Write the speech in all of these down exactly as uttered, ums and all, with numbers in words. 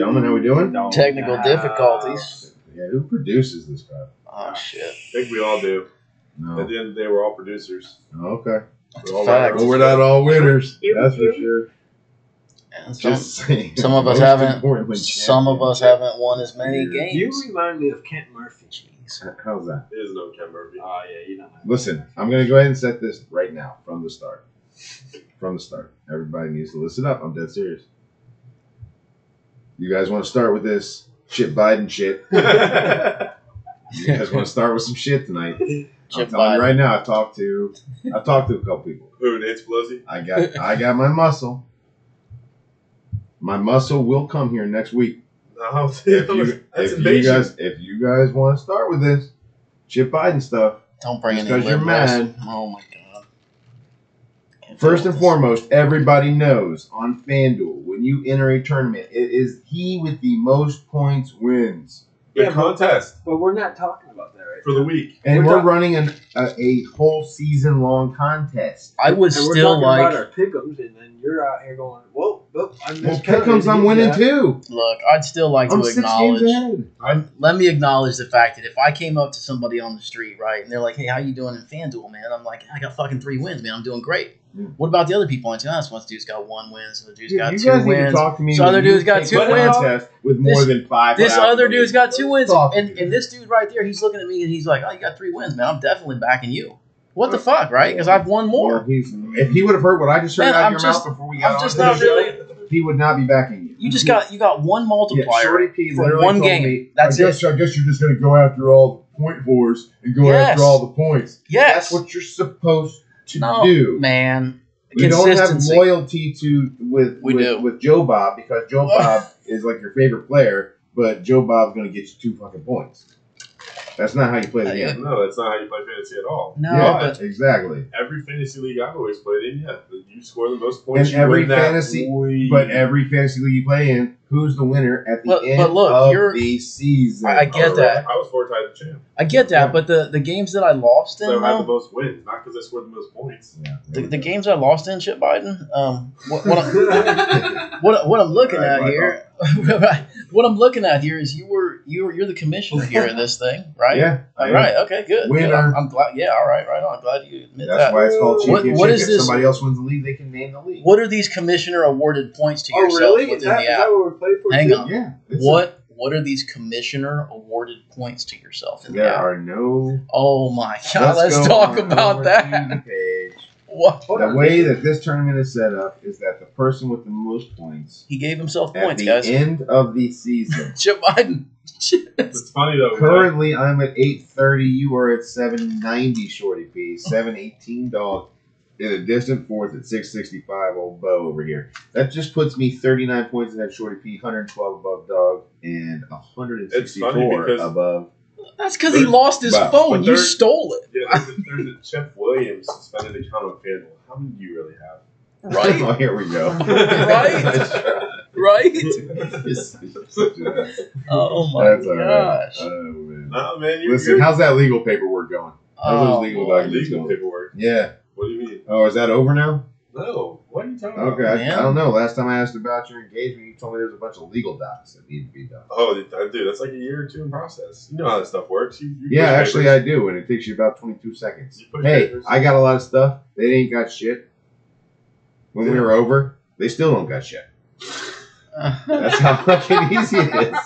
Gentlemen, how we doing? No. Technical Nah. difficulties. Yeah, who produces this crap? Oh, shit. I think we all do. No. At the end of the day, we're all producers. Okay. We're all Fact. our Well, own we're stuff. not all winners. That's for sure. And some, Just saying. some of us Most haven't. importantly, Some of us championship. haven't won as many You You games. remind me of Kent Murphy. Jeez. How's that? There is no Ken Murphy. Oh, yeah, you know. Listen, I'm going to go ahead and set this right now from the start. From the start. Everybody needs to listen up. I'm dead serious. You guys want to start with this shit Biden shit? You guys want to start with some shit tonight? I'm Chip telling you Biden. right now. I've talked to, I've talked to a couple people. Who, Nancy Pelosi? I got, I got my muscle. My muscle will come here next week. No, If you, that's if you invasion. guys, if you guys want to start with this Chip Biden stuff, Don't bring Just any 'cause you're liberals. mad. Oh, my God. Can't first deal and with this. foremost, everybody knows on FanDuel when you enter a tournament, it is he with the most points wins. Good Yeah, but- contest But we're not talking about that right for the week. And We're we're, talk- running an, a, a whole season long contest. I would And we're still talking about like. our pick'ems, and then you're out here going, whoa, whoa, I Well, missed Kevin, pick'ems, I'm he's winning got- too. Look, I'd still like I'm to six acknowledge. games ahead. I'm, let me acknowledge the fact that if I came up to somebody on the street, right, and they're like, "Hey, how you doing in FanDuel, man?" I'm like, "I got fucking three wins, man. I'm doing great." Yeah. What about the other people on the team? Oh, this one dude's got one win. This other dude's Dude, got you two guys need to wins. talk to me. This when other you dude's got take two a wins. contest with This- more than five. This without other me. dude's got two wins, Talk to and, me. and this dude right there, he's looking at me and he's like, "Oh, you got three wins, man. I'm definitely backing you." What the fuck, right? Because I've won Well, more. he's, if he would have heard what I just heard Man, out of I'm your just- mouth before we got I'm on just to not the show, really. he would not be backing you. You just got you got one Yeah, multiplier Shorty P for literally one told game. me, That's I guess, it. I guess you're just going to go after all the point fours and go Yes. after all the points. Yes, That's what you're supposed to no, do. man. We don't have Consistency. loyalty to with We with, do. with Joe Bob because Joe Bob is like your favorite player, but Joe Bob's going to get you two fucking points. That's not how you play the Uh, game. No, that's not how you play fantasy at all. No, yeah, but exactly. Every fantasy league I've always played in, yeah, you score the most points. And you every win that fantasy- league. But every fantasy league you play in, who's the winner at the But- end but look, of you're- the season? I get was- that. I was four times champ. I get that. But the, the games that I lost in, So I had the though, most wins, not because I scored the most points. Yeah, the, the games I lost in, Chip Biden. Um, what what I'm, what, what I'm looking Right, at my here, what I'm looking at here is you were you were you're the commissioner here in this thing, right? Yeah, I All am. right. Okay. Good. Winner. Good. I'm, I'm glad. Yeah. All right. Right on. I'm glad you admit That's that. why it's called What- championship. what is if this- somebody else wins the league, they can name the league. What are these commissioner awarded points to Oh, yourself really? Is within that, the is app? that what we're playing for? Hang too? on. Yeah. it's What what are these commissioner awarded points to yourself a- in the there app? are no. Oh my God! Let's, go talk on about over that. to the page. What? Hold The on, way David. that this tournament is set up is that the person with the most points He gave himself at points, the guys. end of the season. Chip Biden. It's funny though. Currently, I'm at eight thirty. You are at seven ninety, Shorty P. seven eighteen, dog. In a distant fourth at six sixty-five, old Bo over here. That just puts me thirty-nine points ahead, Shorty P. one hundred twelve above dog and one sixty-four It's funny because- above. That's because he lost his But- phone. but You there's- stole it, Yeah, there's a, there's a Chip Williams suspended account on FanDuel. How many do you really have? right? Oh, here we go. Right? Right? It's- it's such a- Oh my That's all right. gosh! Oh, man. No, man, you're Listen, good. how's that legal paperwork going? How's Oh, those legal boy. documents legal going? paperwork? Yeah. What do you mean? Oh, is that over now? No. What are you talking Okay. about? I, Man. I don't know. Last time I asked about your engagement, you told me there's a bunch of legal docs that need to be done. Oh, dude, that's like a year or two in process. You know how that stuff works. You, you Yeah, push actually, papers. I do, and it takes you about twenty-two seconds. You push Hey, papers. I got a lot of stuff. They ain't got shit. When we were over, they still don't got shit. That's how fucking easy it is.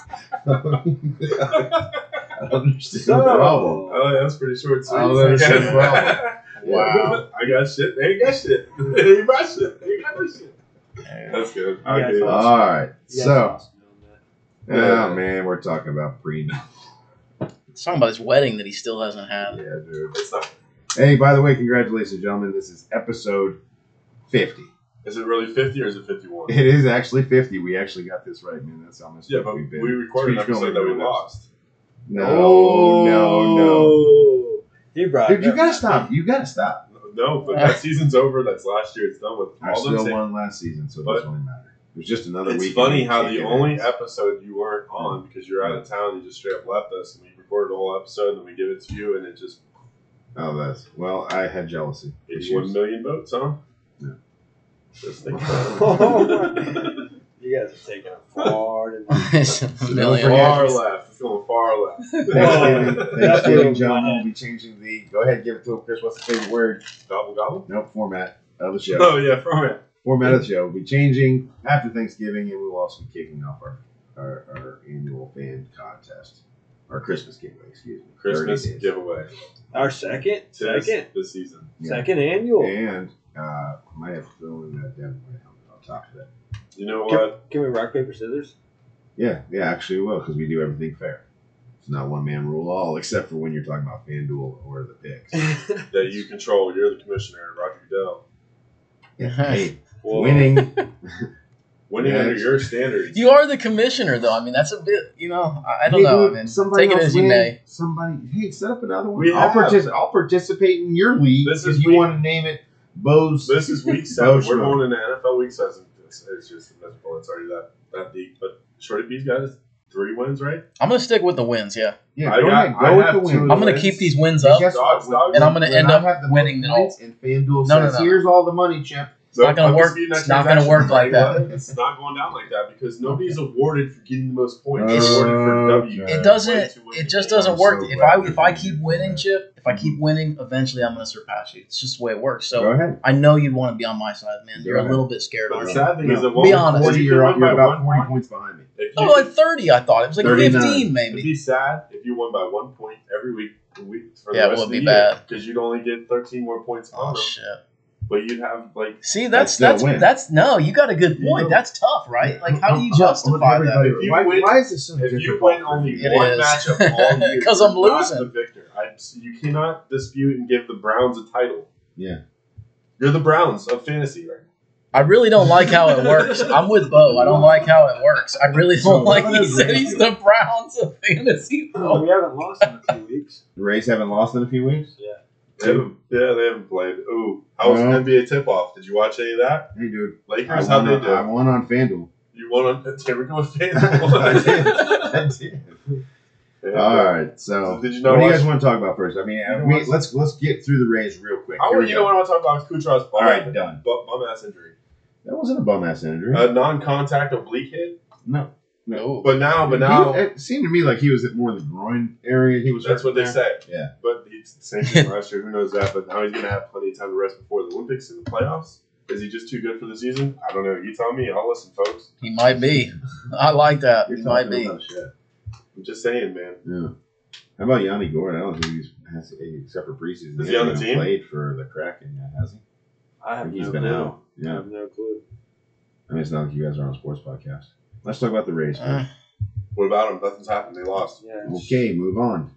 I don't understand the problem. Oh, yeah, that's pretty short. I don't understand the problem. Wow. I got shit. They ain't got shit. They ain't my shit. They ain't got no shit. That's good. I Yeah, get it. it's All right. You guys So, awesome on that. oh, man, we're talking about prenup. He's talking about his wedding that he still hasn't had. Yeah, dude. It's not. Hey, by the way, congratulations, gentlemen. This is episode fifty. Is it really fifty or is it fifty-one? It is actually fifty. We actually got this right, man. That's how much Yeah, but we've we been. recorded an speech episode filming that we doing this. lost. No, no, no. Oh. He brought Dude, you that gotta back. stop. You gotta stop. No, but that season's over. That's last year. It's done with I all them. still same- won last season, so it But doesn't really matter. It was just another It's week. funny how the only episode you weren't on because you're out of town, you just straight up left us, and we recorded a whole episode, and then we give it to you, and it just Oh, that's well. I had jealousy. eighty-one million votes, huh? Yeah. Just think about it. You You guys are taking it far. to- It's a So million. don't forget- Far left. It's going far left. Thanksgiving, That Thanksgiving, blew my gentlemen, head. we'll be changing the. Go ahead, give it to him, Chris. What's the favorite word? Gobble gobble. Nope, format of the show. Oh yeah, from it. Format of the show will be changing after Thanksgiving, and we will also be kicking off our our, our annual fan contest, our Christmas giveaway. Excuse me, Christmas thirty days. giveaway. Our second, Tis second, this season. Yeah. second annual. And uh, might have to throw in that Devin White helmet on top of that. You know what? Can we rock paper scissors? Yeah, yeah, actually, we will because we do everything fair. It's not one man rule all, except for when you're talking about FanDuel or the picks. That you control. You're the commissioner, Roger Goodell. Yeah, hey, Whoa. winning. Winning Yeah, under it's- your standards. You are the commissioner, though. I mean, that's a bit, you know, I, I don't Hey, know. dude, I mean, somebody take it else as you win, may. Somebody, hey, set up another one. We I'll, have. partic- I'll participate in your league This if is you week- want to name it Bo's. This is week seven. We're Schmo. going into N F L week seven. It's, it's just miserable. It's already that, that deep. But Shorty P's got his three wins, right? I'm going to stick with the wins, yeah. Yeah, I go got- ahead. I Go with have the two win. of I'm going to wins. keep these wins And up. guess what? Dogs, dogs. And I'm gonna When end I up have the winning most it all. points, and FanDuel No, no, says, no. "Here's all the money, Chip." So not gonna I'm work. just getting that It's not gonna transaction work like right that. away. It's not going down like that because nobody's awarded for getting the most points. It's- It's awarded for W. Okay. It doesn't. Way to win It the just game. doesn't I'm work. so if glad I you're if I doing keep that. winning, Chip, if I keep winning, eventually I'm going to surpass you. It's just the way it works. Go So ahead. I know you'd want to be on my side, man. Go You're a ahead. little bit scared, But aren't the you? sad thing is that No. one Be week honest. forty, Forty, you you're, win you're by about one forty point. points behind me. If you Oh, could- at thirty, I thought it was like thirty-nine. fifteen, It'd maybe. be sad if you won by one point every week, week for Yeah, the it rest would of the be year bad. because you'd only get thirteen more points on Oh them. shit. But you'd have like See, that's still that's win. that's no. You got a good You point. know- That's tough, right? Like, how do you Hold on, justify everybody. that? If you Why, win- why is this so if you difficult win for only you? It one is. matchup all year, 'Cause you're I'm not losing. the victor. I, you cannot dispute and give the Browns a title. Yeah. You're the Browns of fantasy right now. I really don't like how it works. I'm with Bo. I don't like how it works. I really don't So, like. what He is said it? he's the Browns of fantasy. Oh, we haven't lost in a few weeks. The Rays haven't lost in a few weeks. They haven't, yeah, they haven't played. Ooh, how was Well- the N B A tip-off? Did you watch any of that? Hey, dude. I Lakers, how'd won, they on, do? I won on FanDuel. You won on here we go with I did. FanDuel. I did. Yeah. All right. So, So did you know what do you what- guys want to talk about first? I mean, You know we, what? let's let's get through the Rays real quick. I Here want we you go. know what I want to talk about is Kucherov's bum, All right, done. bum, bum ass injury. That wasn't a bum ass injury. A non-contact oblique hit. no. No. But now, but He- now, it seemed to me like he was at more the groin area. He was. that's what hurting they there. say. Yeah. But he's the same thing last year. Who knows that? But now he's going to have plenty of time to rest before the Olympics and the playoffs. Is he just too good for the season? I don't know. You tell me. I'll listen, folks. He might be. I like that. You're He might talking be. about shit. I'm just saying, man. Yeah. How about Yanni Gordon? I don't think he's has except for preseason. Is he he on the hasn't team? Played for the Kraken yet, has he? I I have think he's no been clue. out. I Yeah. have no clue. I mean, it's not like you guys are on a sports podcast. Let's talk about the Rays. Uh, What about him? Nothing's happened. They lost. Yeah. Okay, move on.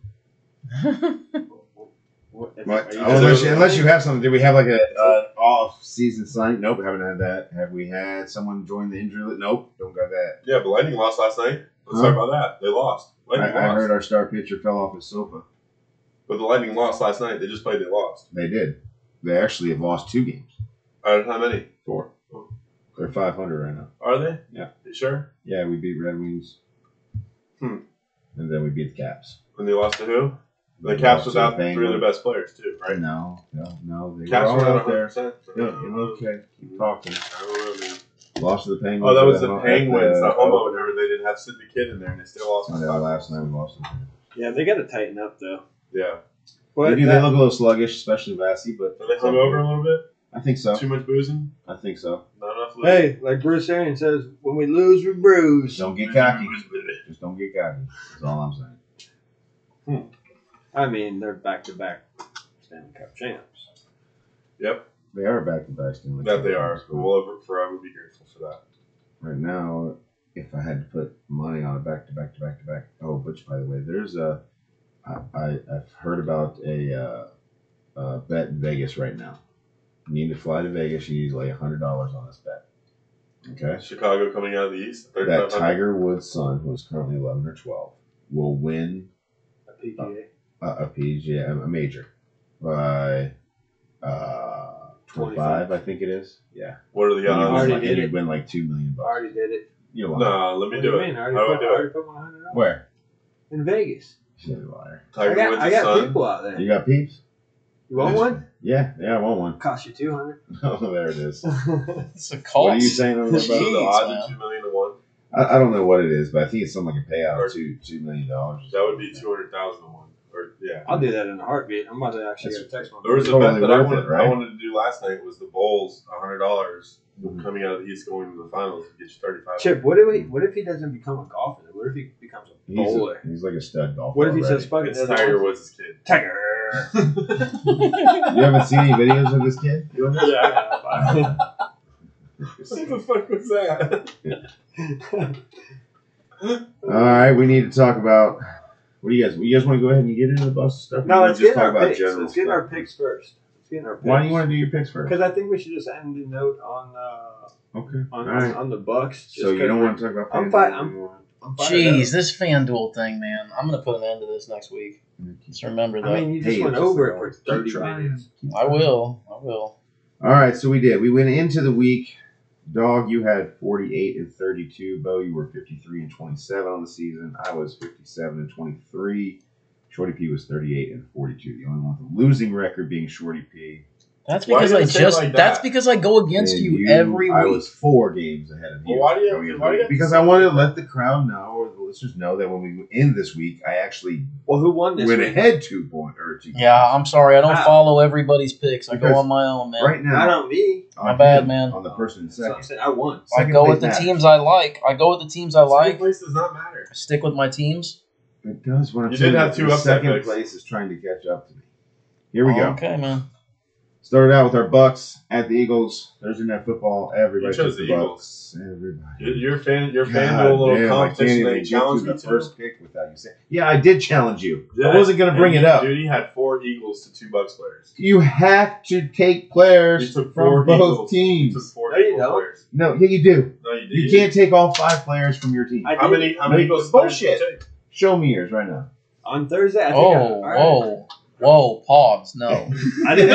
What, But, are you oh, guys- unless, you, unless you have something, did we have like a uh, off-season sign? Nope, haven't had that. Have we had someone join the injury list? Nope, don't got that. Yeah, but Lightning lost last night. Let's Huh? talk about that. They lost. I, Lightning I lost. heard our star pitcher fell off his sofa. But the Lightning lost last night. They just played. They lost. They did. They actually have lost two games. Out of how many? Four. They're five hundred right now. Are they? Yeah. You sure? Yeah, we beat Red Wings. Hmm. And then we beat the Caps. And they lost to who? The They Caps lost to without the three of their Penguins. best players too, right? No, no, no. They Caps were were all at out there. one hundred percent. Yeah, you're okay. Keep talking. I don't know, man. Lost to the Penguins. Oh, that was at the at Penguins, the home oh, opener. They didn't have Sidney Kidd in there, and they still lost. oh, by yeah, five last goals. night we lost. to them. Yeah, they got to tighten up though. Yeah. But They do. They that- look a little sluggish, especially Vassy, but Are they hung over a little bit? I think so. Too much boozing? I think so. Not enough. hey, like Bruce Arians says, when we lose, we bruise. Don't get cocky. Just don't get cocky. That's all I'm saying. I mean, they're back to back Stanley Cup champs. Yep, They are back to back Stanley that Cup they are. champions, We'll ever, forever be grateful for that. Right now, if I had to put money on a back to back to back to back. Oh, which by the way, there's a. I, I I've heard about a, uh, a bet in Vegas right now. You need to fly to Vegas. You need to lay a hundred dollars on this bet. Okay. Chicago coming out of the East. That thirty-five hundred. Tiger Woods' son, who is currently eleven or twelve, will win A P G A. a, a P G A, a major, by uh, twenty-five, I think it is. Yeah. What are the And you odds? win already like, did and you it. win like two million I bucks. already did it. You lie. No, let me What do do you it. mean? I How already, do I put, I do already it? put my hundred dollars Where? in Vegas. You're a liar. I Tiger got, Woods' I got son. people out there. You got peeps? You want one? Yeah, yeah, I want one. Cost you two hundred. Oh, there it is. It's a cost. What are you saying over there So about? the Jeez, odds man. of two million to one. I, I don't know what it is, but I think it's something like a payout of two two million dollars. That would be two hundred thousand to one. Or yeah. I'll do that in a heartbeat. I'm about to actually get a text one. There was a Totally bet that I worth it, wanted, right? I wanted to do last night was the Bulls, a hundred dollars Mhm. coming out of the East going to the finals to get you thirty five. Chip, what if he? What if he doesn't become a golfer? What if he becomes a He's, bowler? a, he's like a stud golfer. What if he already. says fuck it? It's the other Tiger one? Woods' his kid. Tiger. You haven't seen any videos of this kid doing this? Yeah. What the fuck was that? All right, we need to talk about. What do you guys? You guys want to go ahead and get into the bus stuff? No, Or let's just get talk our about picks. general Let's get stuff? our picks first. Let's get our picks. Why do you want to do your picks first? Because I think we should just end the note on uh, Okay. on, All right. on the Bucks. Just So you 'cause don't we're- want to talk about? I'm FanDuel fine. I'm- anymore? I'm fired Jeez, up. this FanDuel thing, man. I'm gonna put an end to this next week. Just remember that. I mean, you just Hey, went it's over just it for like, keep thirty trying. minutes. I will. I will. All right, so we did. We went into the week. Dog, you had forty-eight and thirty-two. Bo, you were fifty-three and twenty-seven on the season. I was fifty-seven and twenty-three. Shorty P was thirty-eight and forty-two. The only one with a losing record being Shorty P. That's Why because you I gotta say it just. like that's that? because I go against And you, every I week. was four games ahead of you. Well, why do you have going to- into why do the you week. have to Because say I wanted it to like let the crowd know, or the listeners know, that when we end this week, I actually Well, who won this went week? ahead two point or two. Yeah, I'm sorry. I don't Wow. follow everybody's picks. I go Because on my own, man. Right now, Not on me. on My bad, him, man. On the person in So I'm second. saying I won. I Second go place with the matters. teams I like. I go with the teams I Second like. place does not matter. I stick with my teams. It does when I'm You telling did have two the upset second picks. place is trying to catch up to me. Here we go. Okay, man. Started out with our Bucks at the Eagles. Thursday Night Football. Everybody You chose took the Bucks. Everybody. Your, your fan, your God FanDuel little damn, I can't competition even that get you through challenged me the to. first pick without you saying. Yeah, I did challenge you. I Yeah, wasn't going to bring and it up. Dude, he had four Eagles to two Bucks players. You have to take players You took four from both Eagles. You took teams. four No, you Eagles don't. players. No, yeah, you do. No, you did. You can't take all five players from your team. I How did. many? How No, many you- Eagles players did you bullshit. take? Show me yours right now. On Thursday, I think. Oh, I, all right. whoa, whoa, pause. No, I didn't.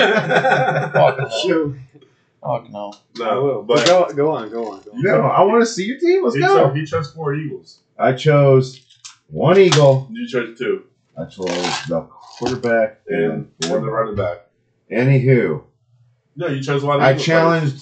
fuck no. Shoot. Fuck no. I will. No, But but go, go on, go on. Go on. No, I want to see your team. Let's he, go. chose, he chose four Eagles. I chose one Eagle. You chose two. I chose the quarterback and And four for the running back. Anywho, No, you chose a lot of I Eagles challenged.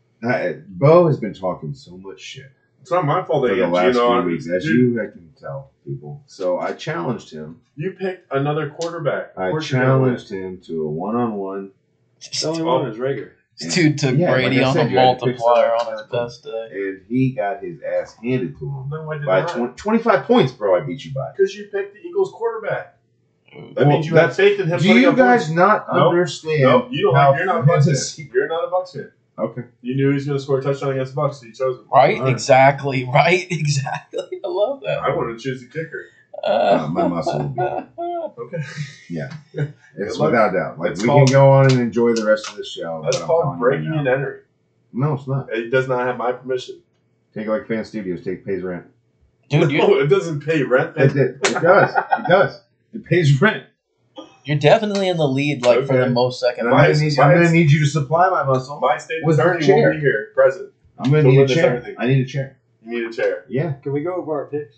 I, Bo has been talking so much shit players. It's not my fault for that the you last you know, few weeks, as dude, you I can tell people. So I challenged him. You picked another quarterback. Of I course you're gonna win. challenged him to a one-on-one, The only one is Rager. This dude took Yeah, like Brady I on said, a you had to pick multiplier someone on his else. best day. and he got his ass handed to him No, I did by not. twenty, twenty-five points, bro. I beat you by. Because you picked the Eagles quarterback. That Well, means you had that's- faith in him. Do putting you up guys points. not Nope. understand? Nope, you don't. how Like, you're not a Bucks fantasy- fan. You're not a Bucks fan. Okay. You knew he was going to score a touchdown against the Bucks, so you chose him. Right? Alright. Exactly. Right? Exactly. I love that. I wanted to choose the kicker. Uh, my muscle will be. Okay. It's Good luck. without doubt. Like It's we called- can go on and enjoy the rest of the show. That's but I'm called telling you breaking right and now- entering. No, it's not. It does not have my permission. Take it like Fan Studios. Take pays rent. Dude, No, you're, it doesn't pay rent. It, it, it does. It does. It pays rent. you're definitely in the lead, like, for Okay. the most second. And I'm Mine's- gonna need, I'm gonna mine's- need you to supply my muscle. My state With the attorney chair. will be here, present. I'm gonna to need a witness chair. everything. I need a chair. You need a chair. Yeah. Can we go over our picks?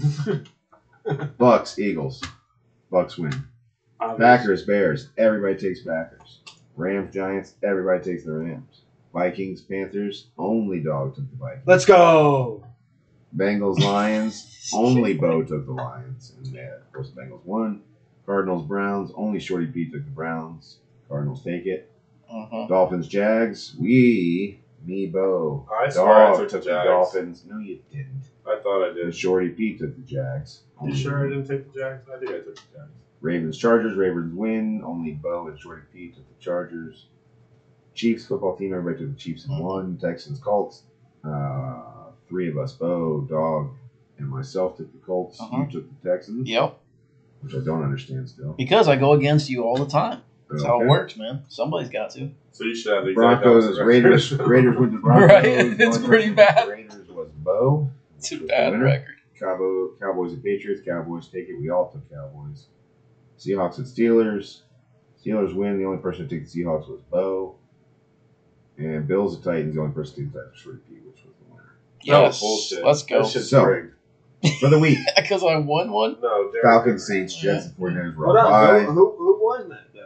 Bucks, Eagles. Bucks win. Packers, Bears. Everybody takes Packers. Rams, Giants. Everybody takes the Rams. Vikings, Panthers. Only dog took the Vikings. Let's go. Bengals, Lions. Only Bo took the Lions. And yeah, of course, the Bengals won. Cardinals, Browns. Only Shorty P took the Browns. Cardinals take it. Uh-huh. Dolphins, Jags. We, me, Bo. I swear I Dog took the took the Jags. Dolphins. No, you didn't. I thought I And did. Shorty P took the Jags. You sure I didn't take the Jags? I think I took the Jags. Ravens, Chargers. Ravens win. Only Bo and Shorty P took the Chargers. Chiefs football team. Everybody took the Chiefs in one. Texans, Colts. Uh, three of us, Bo, Dog, and myself took the Colts. Uh-huh. You took the Texans, Yep. which I don't understand still. Because I go against you all the time. That's how Okay. it works, man. Somebody's got to. So you should have the exact Broncos, opposite Raiders. record. Raiders went to Broncos. Right, it's The only pretty person bad. with Raiders was Bo. It's a Was the bad winner. record. Cowboy, Cowboys and Patriots. Cowboys take it. We all took Cowboys. Seahawks and Steelers. Steelers win. The only person who took the Seahawks was Bo. And Bills and Titans. The only person who took the Titans was Shorty P, which was the winner. That was Yes. bullshit. Let's go. That shit's So- rigged. For the week, Because I won one? No, Derek Falcons, Henry. Saints, Jets, and 49ers were Hold all on. bye. Who, who, who won that, though?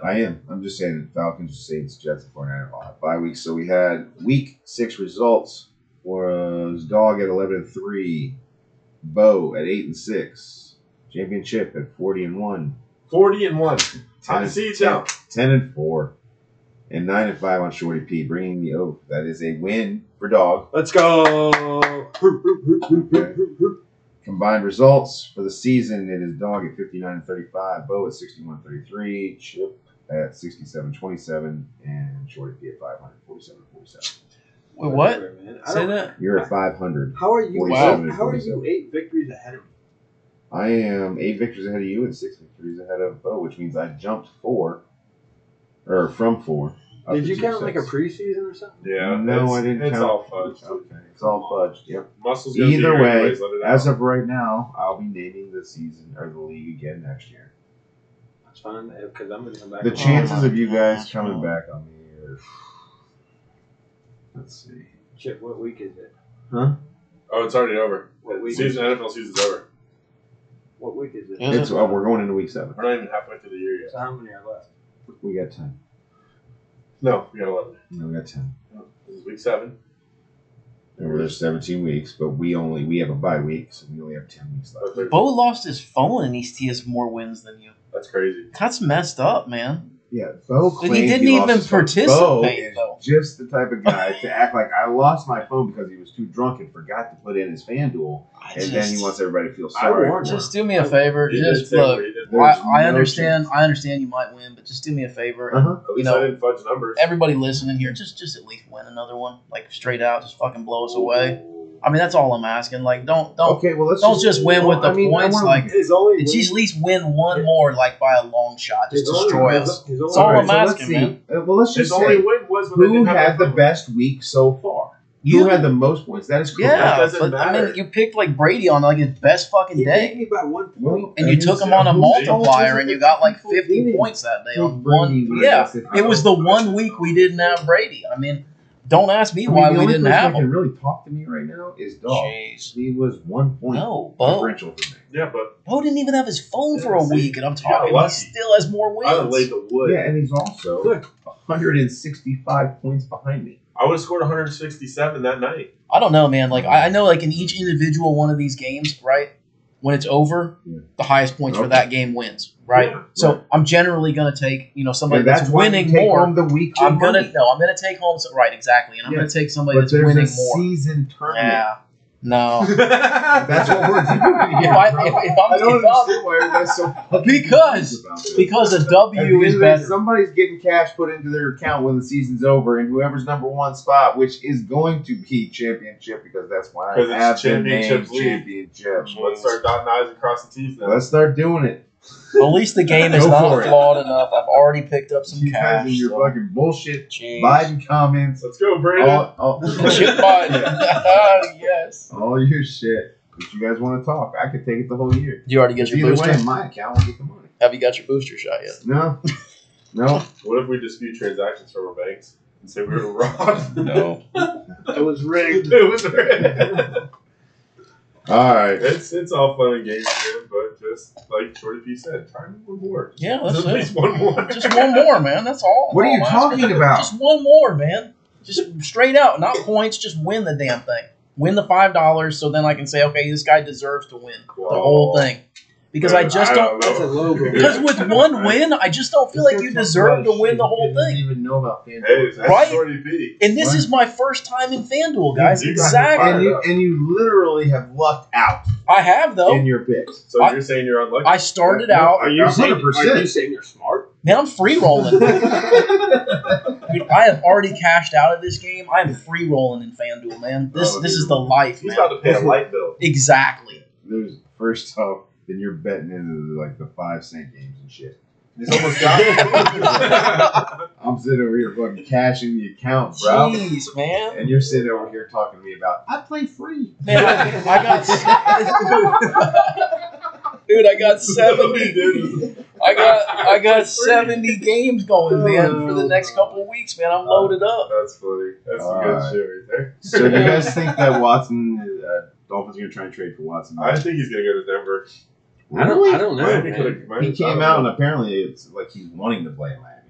I am. I'm just saying Falcons, Saints, Jets, and 49ers all have bye weeks. So we had week six results was Dog at eleven and three, Bo at eight and six, Championship at forty and one, Forty and one. ten Time to and, see it ten, now. ten and four, and nine and five on Shorty P, bringing the oath. That is a win for Dog. Let's go. Okay. Combined results for the season, it is Dog at fifty-nine and thirty-five, Bo at sixty-one and thirty-three, Chip at sixty-seven and twenty-seven, and Shorty P at five hundred forty-seven and forty-seven. Wait, what? Whatever, man. I Say don't- that? You're at five hundred. How are you? forty-seven and How are you forty-seven. eight victories ahead of me? I am eight victories ahead of you and six victories ahead of Bo, which means I jumped four, or from four. up Did to you two count like a six. preseason or something? Yeah. No, it's, I didn't It's count. all fudged. Okay, it's all fudged. Yep. Muscle's gonna be Either here way, anyways, let it as out. of right now, I'll be naming the season or the league again next year. That's fine because I'm gonna come back. The and- chances my of you guys gosh, coming man. back on me are. Let's see. Chip, what week is it? Huh? Oh, it's already over. What week? Season N F L season's over. What week is it? Is It's it? oh, we're going into week seven. We're not even halfway through the year yet. So how many are left? We got ten. No, we got eleven. No, we got ten. This is week seven. And there's seventeen weeks, but we only we have a bye week, so we only have ten weeks left. That's, Bo lost his phone and he he has more wins than you. that's crazy. That's messed up, man. Yeah, Bo But claimed he didn't lost even his phone. participate, Bo is though. just the type of guy to act like I lost my phone because he was too drunk and forgot to put in his FanDuel, I and then he just- wants everybody to feel I sorry. warned for Just him. do me a favor. He did Just say look. what he did. There's I, I no understand. chance. I understand you might win, but just do me a favor. Uh-huh. At least know, I didn't fudge numbers. Everybody listening here, just just at least win another one, like straight out, just fucking blow us away. I mean, that's all I'm asking. Like, don't don't Okay, well let's don't just, just win with the I mean, I points. wanna- Like, His only did win- you at least win one more, like by a long shot, just his only- destroy his- us? his That's only- all Alright, I'm so let's asking, see. man. Uh, well, let's His just only say win was when they who didn't have had the phone. best week so far. You Who had the most points? That is correct. Yeah, doesn't but I matter. mean, you picked like Brady on like his best fucking He beat day, me by one point. Well, and you took him on a Who's- multiplier, and you got like who fifty did? points that day Who on Brady one. was? Yeah, If- it was the one week we didn't have Brady. I mean, don't ask me I mean, why the we only didn't person have that can him. really talk to me right now is Dog. Jeez. He was one point No, Bo. differential for me. Yeah, but Bo didn't even have his phone for a Yeah, see, week, and I'm you got talking. He lucky. still has more I would have laid wins. the wood. Yeah, and he's also one hundred sixty-five points behind me. I would have scored one hundred sixty-seven that night. I don't know, man. Like I, I know, like in each individual one of these games, right? When it's over, Yeah. the highest points for Okay. that game wins, right? Yeah, so right. I'm generally gonna take, you know, somebody And that's, that's why you winning take more. home the weekly I'm gonna money. no, I'm gonna take home. So, right, exactly, and I'm Yeah. gonna take somebody But that's there's winning a more. season tournament. Yeah, no, That's what we're doing if here, I bro. if, if I I'm, don't if I'm understand why everybody's so fucking Because- confused about this. because a At the W end is of the day, better. somebody's getting cash put into their account when the season's over, and whoever's number one spot, which is going to be championship, because that's why I 'Cause it's have been championship named league. championship. Let's start dotting I's and crossing T's now. Let's start doing it. At least the game is Go not for it. flawed enough. I've already picked up some You guys cash. and your so- fucking bullshit Jeez. Biden comments. Let's go, Brandon. All, all, Chip Biden. yes. all your shit. If you guys want to talk, I could take it the whole year. You already get your Either booster. way, in my account will get the money. Have you got your booster shot yet? No, no. What if we dispute transactions from our banks and say we were robbed? No. It was rigged. It was rigged. All right. It's it's all fun and games here, but just like Shorty P said, try me one more. Just, Yeah, that's just at it. least one more. Just one more, man. That's all. What are you all I'm asking. talking about? Just one more, man. Just straight out, not points. Just win the damn thing. Win the five dollars, so then I can say, okay, this guy deserves to win the whole thing. Because I just don't. That's a low blow. Because with one win, I just don't feel like you deserve to win the whole He doesn't thing. even know about FanDuel. Hey, that's Right? Shorty P. And this What? is my first time in FanDuel, guys. You got Exactly. And you and you literally have lucked out I have though. in your picks. So I- you're saying you're unlucky? I started No, out. Are you one saying? hundred percent. Are you saying you're smart? Man, I'm free rolling. Dude, I have already cashed out of this game. I am free rolling in FanDuel, man. This Oh, this dude. is the life, He's man. about to pay a light bill. Exactly. There's first off, then you're betting into like the five cent games and shit. He's almost got it. I'm sitting over here fucking cashing the account, bro. Jeez, man. And you're sitting over here talking to me about I play free. Man, I, I got dude. I got seventy. I got I got seventy games going, man, for the next couple of weeks, man. I'm loaded up. That's funny. That's some All good right. shit right there. So do you guys think that Watson, uh, Dolphins are gonna try and trade for Watson? I think he's gonna go to Denver. I don't. I don't know. Miami man. could've- Miami- He came out and apparently it's like he's wanting to play in Miami.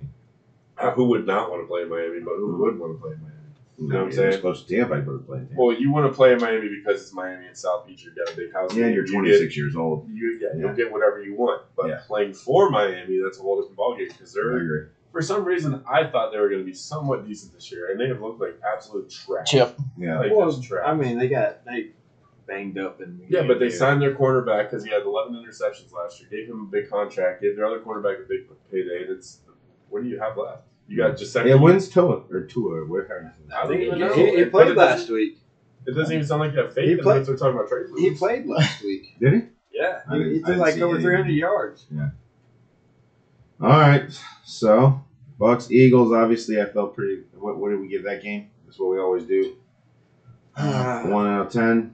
Uh, Who would not want to play in Miami, but who would want to play in Miami? You know what I'm it's saying? close to Tampa. I would play Tampa. Well, you want to play in Miami because it's Miami and South Beach. You've got a big house. Yeah, You you're get- twenty-six years old. You, yeah, Yeah. you'll get whatever you want. But Yeah. playing for Miami, that's a whole different ballgame because I they're, agree. for some reason, I thought they were going to be somewhat decent this year, and they have looked like absolute trash. Chip. Yeah. Like Well, just trash. I mean, they got they banged up and yeah, but they signed their cornerback because he had eleven interceptions last year. Gave him a big contract. Gave their other cornerback a big payday. And it's what do you have left? You got Giuseppe. Yeah, when's Tua or Tua? Whatever. I I don't think even he, know. he, he But played it last doesn't- week. It doesn't even sound like you have faith He in played- him. They're talking about trade He moves. played last week. Did he? Yeah, I he, didn't- he I did didn't like see over any. three hundred yards. All right. So Bucks Eagles. Obviously, I felt pretty. What, what did we give that game? That's what we always do. Uh, One out of ten.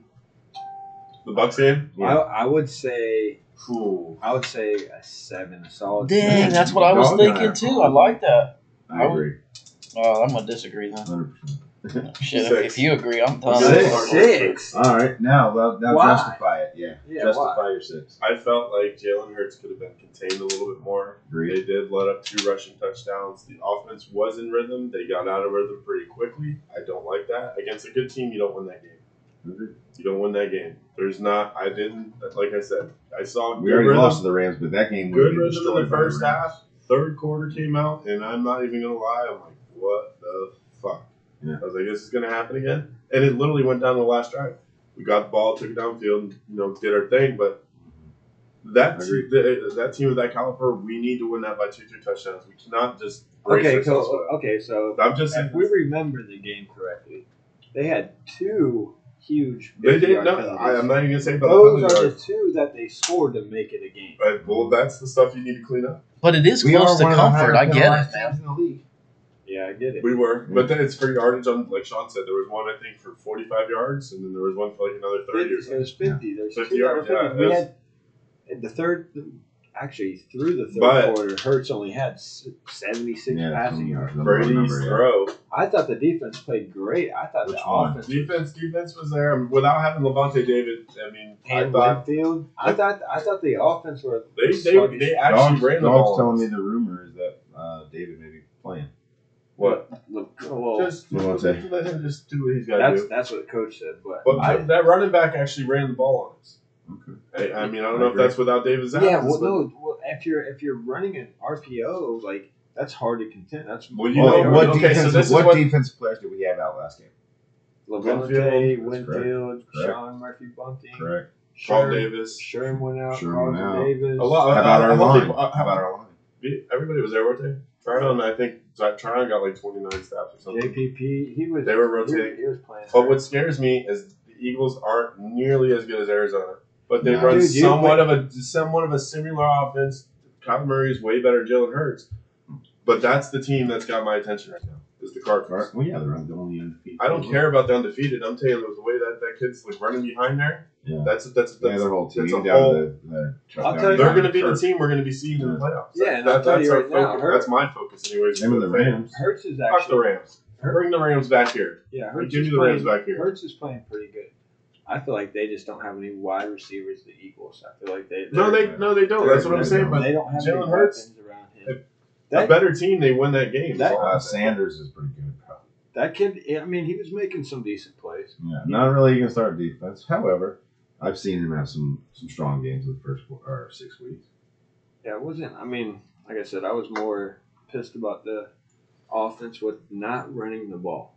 The Bucks game. I, I would say Ooh. I would say a seven, a solid. Dang, seven. that's what I was Dog thinking eye. too. I like that. I agree. Oh, I'm gonna disagree then. Hundred percent. Shit, if, Six. if you agree, I'm telling Six. you. Six. All right. Now, now now Why? justify it. Yeah. Yeah, justify why? your six. I felt like Jalen Hurts could have been contained a little bit more. Agreed. They did let up two rushing touchdowns. The offense was in rhythm. They got out of rhythm pretty quickly. I don't like that. Against a good team, you don't win that game. Agreed. You don't win that game. There's not. I didn't. Like I said, I saw We good already rhythm, lost to the Rams, but that game would good be rhythm destroyed in the by the first Rams. half. Third quarter came out, and I'm not even gonna lie. I'm like, what the fuck? Yeah. I was like, this is gonna happen again, and it literally went down the last drive. We got the ball, took it downfield, and, you know, did our thing. But that Agreed. the, that team of that caliber, we need to win that by two, three touchdowns. We cannot just brace Okay, ourselves cool. for Okay, so that. I'm just if saying. we remember the game correctly, they had two huge. They did fifty-yard no. penalties. I, I'm not even gonna say about Those the are penalty the two that they scored to make it a game. yard. But, well, that's the stuff you need to clean up. But it is We close are to one of the comfort. higher I get penalized it, man. teams in the league. Yeah, I get it. We were, but then it's for yardage on, like Sean said, there was one I think for forty-five yards, and then there was one for like another thirty or Fifty, it something. was fifty. There's fifty two yards, that were yeah, fifty. We it was- had in the third, actually through the third But- quarter, Hurts only had s- seventy-six Yeah, passing some- yards. some Brady's number, yeah. throw. I thought the defense played great. I thought Which the one? offense. Defense, defense was there. I mean, without having Levante David, I mean, I And thought Winfield. I thought I thought the offense were they they, sluggish. they actually Dogs, ran the Dogs ball. telling me the rumor is that uh, David may be playing. What? Well, Just Levante. let him just do what he's got to that's do. that's what coach said. But, But I, that running back actually ran the ball on us. Okay. I, I mean, I don't I know if agree. that's without David's yeah, absence, well, but- no. Well, if you're if you're running an R P O, like that's hard to contend. That's Well, you Well, know, what okay, so defensive this is what, what- defensive players did we have out last game? Levante, Winfield, that's Winfield, correct. Sean Murphy Bunting, Correct. Carl Sherm, Davis. Sherm went out, Sherm Carlton went out. Davis. A lot. How about uh, our how line? many- uh, How about our line? Everybody was there, weren't they? Tryon, I think Tryon got like twenty-nine snaps or something. J P P, he was They were he, rotating. he was playing. But what scares me is the Eagles aren't nearly as good as Arizona, but they No. run Dude, you- somewhat of a somewhat of a similar offense. Kyler Murray is way better than Jalen Hurts, but that's the team that's got my attention right now. Is the Cardinals. Well, yeah, they're the only undefeated. I don't care about the undefeated. I'm telling you the way that that kid's like running behind there. Yeah. That's that's that's, Yeah, their whole team that's a down whole- to the, the I'll down tell you- They're down going to be the Kirk. team we're going to be seeing in the playoffs. Yeah, and I'll that, tell that's you our right now, focus. Hurt- That's my focus, anyways. Them and the Rams. Hurts is Fuck actually the Rams. Bring the Rams back here. yeah. Hurts Give is me the playing, Rams back here. Hurts is playing pretty good. I feel like they just don't have any wide receivers. The Eagles. I feel like they No, they're- they no, they don't. they're- That's what I'm they saying. don't. But they don't have Jalen any Hurts- weapons around him. a That, better team, they win that game. That- That's all Uh, I'm saying. Sanders is pretty good. that kid, I mean, he was making some decent plays. Yeah, not really against our defense. However, I've seen him have some some strong games in the first four, or six weeks. Yeah, it wasn't. I mean, like I said, I was more pissed about the offense with not running the ball.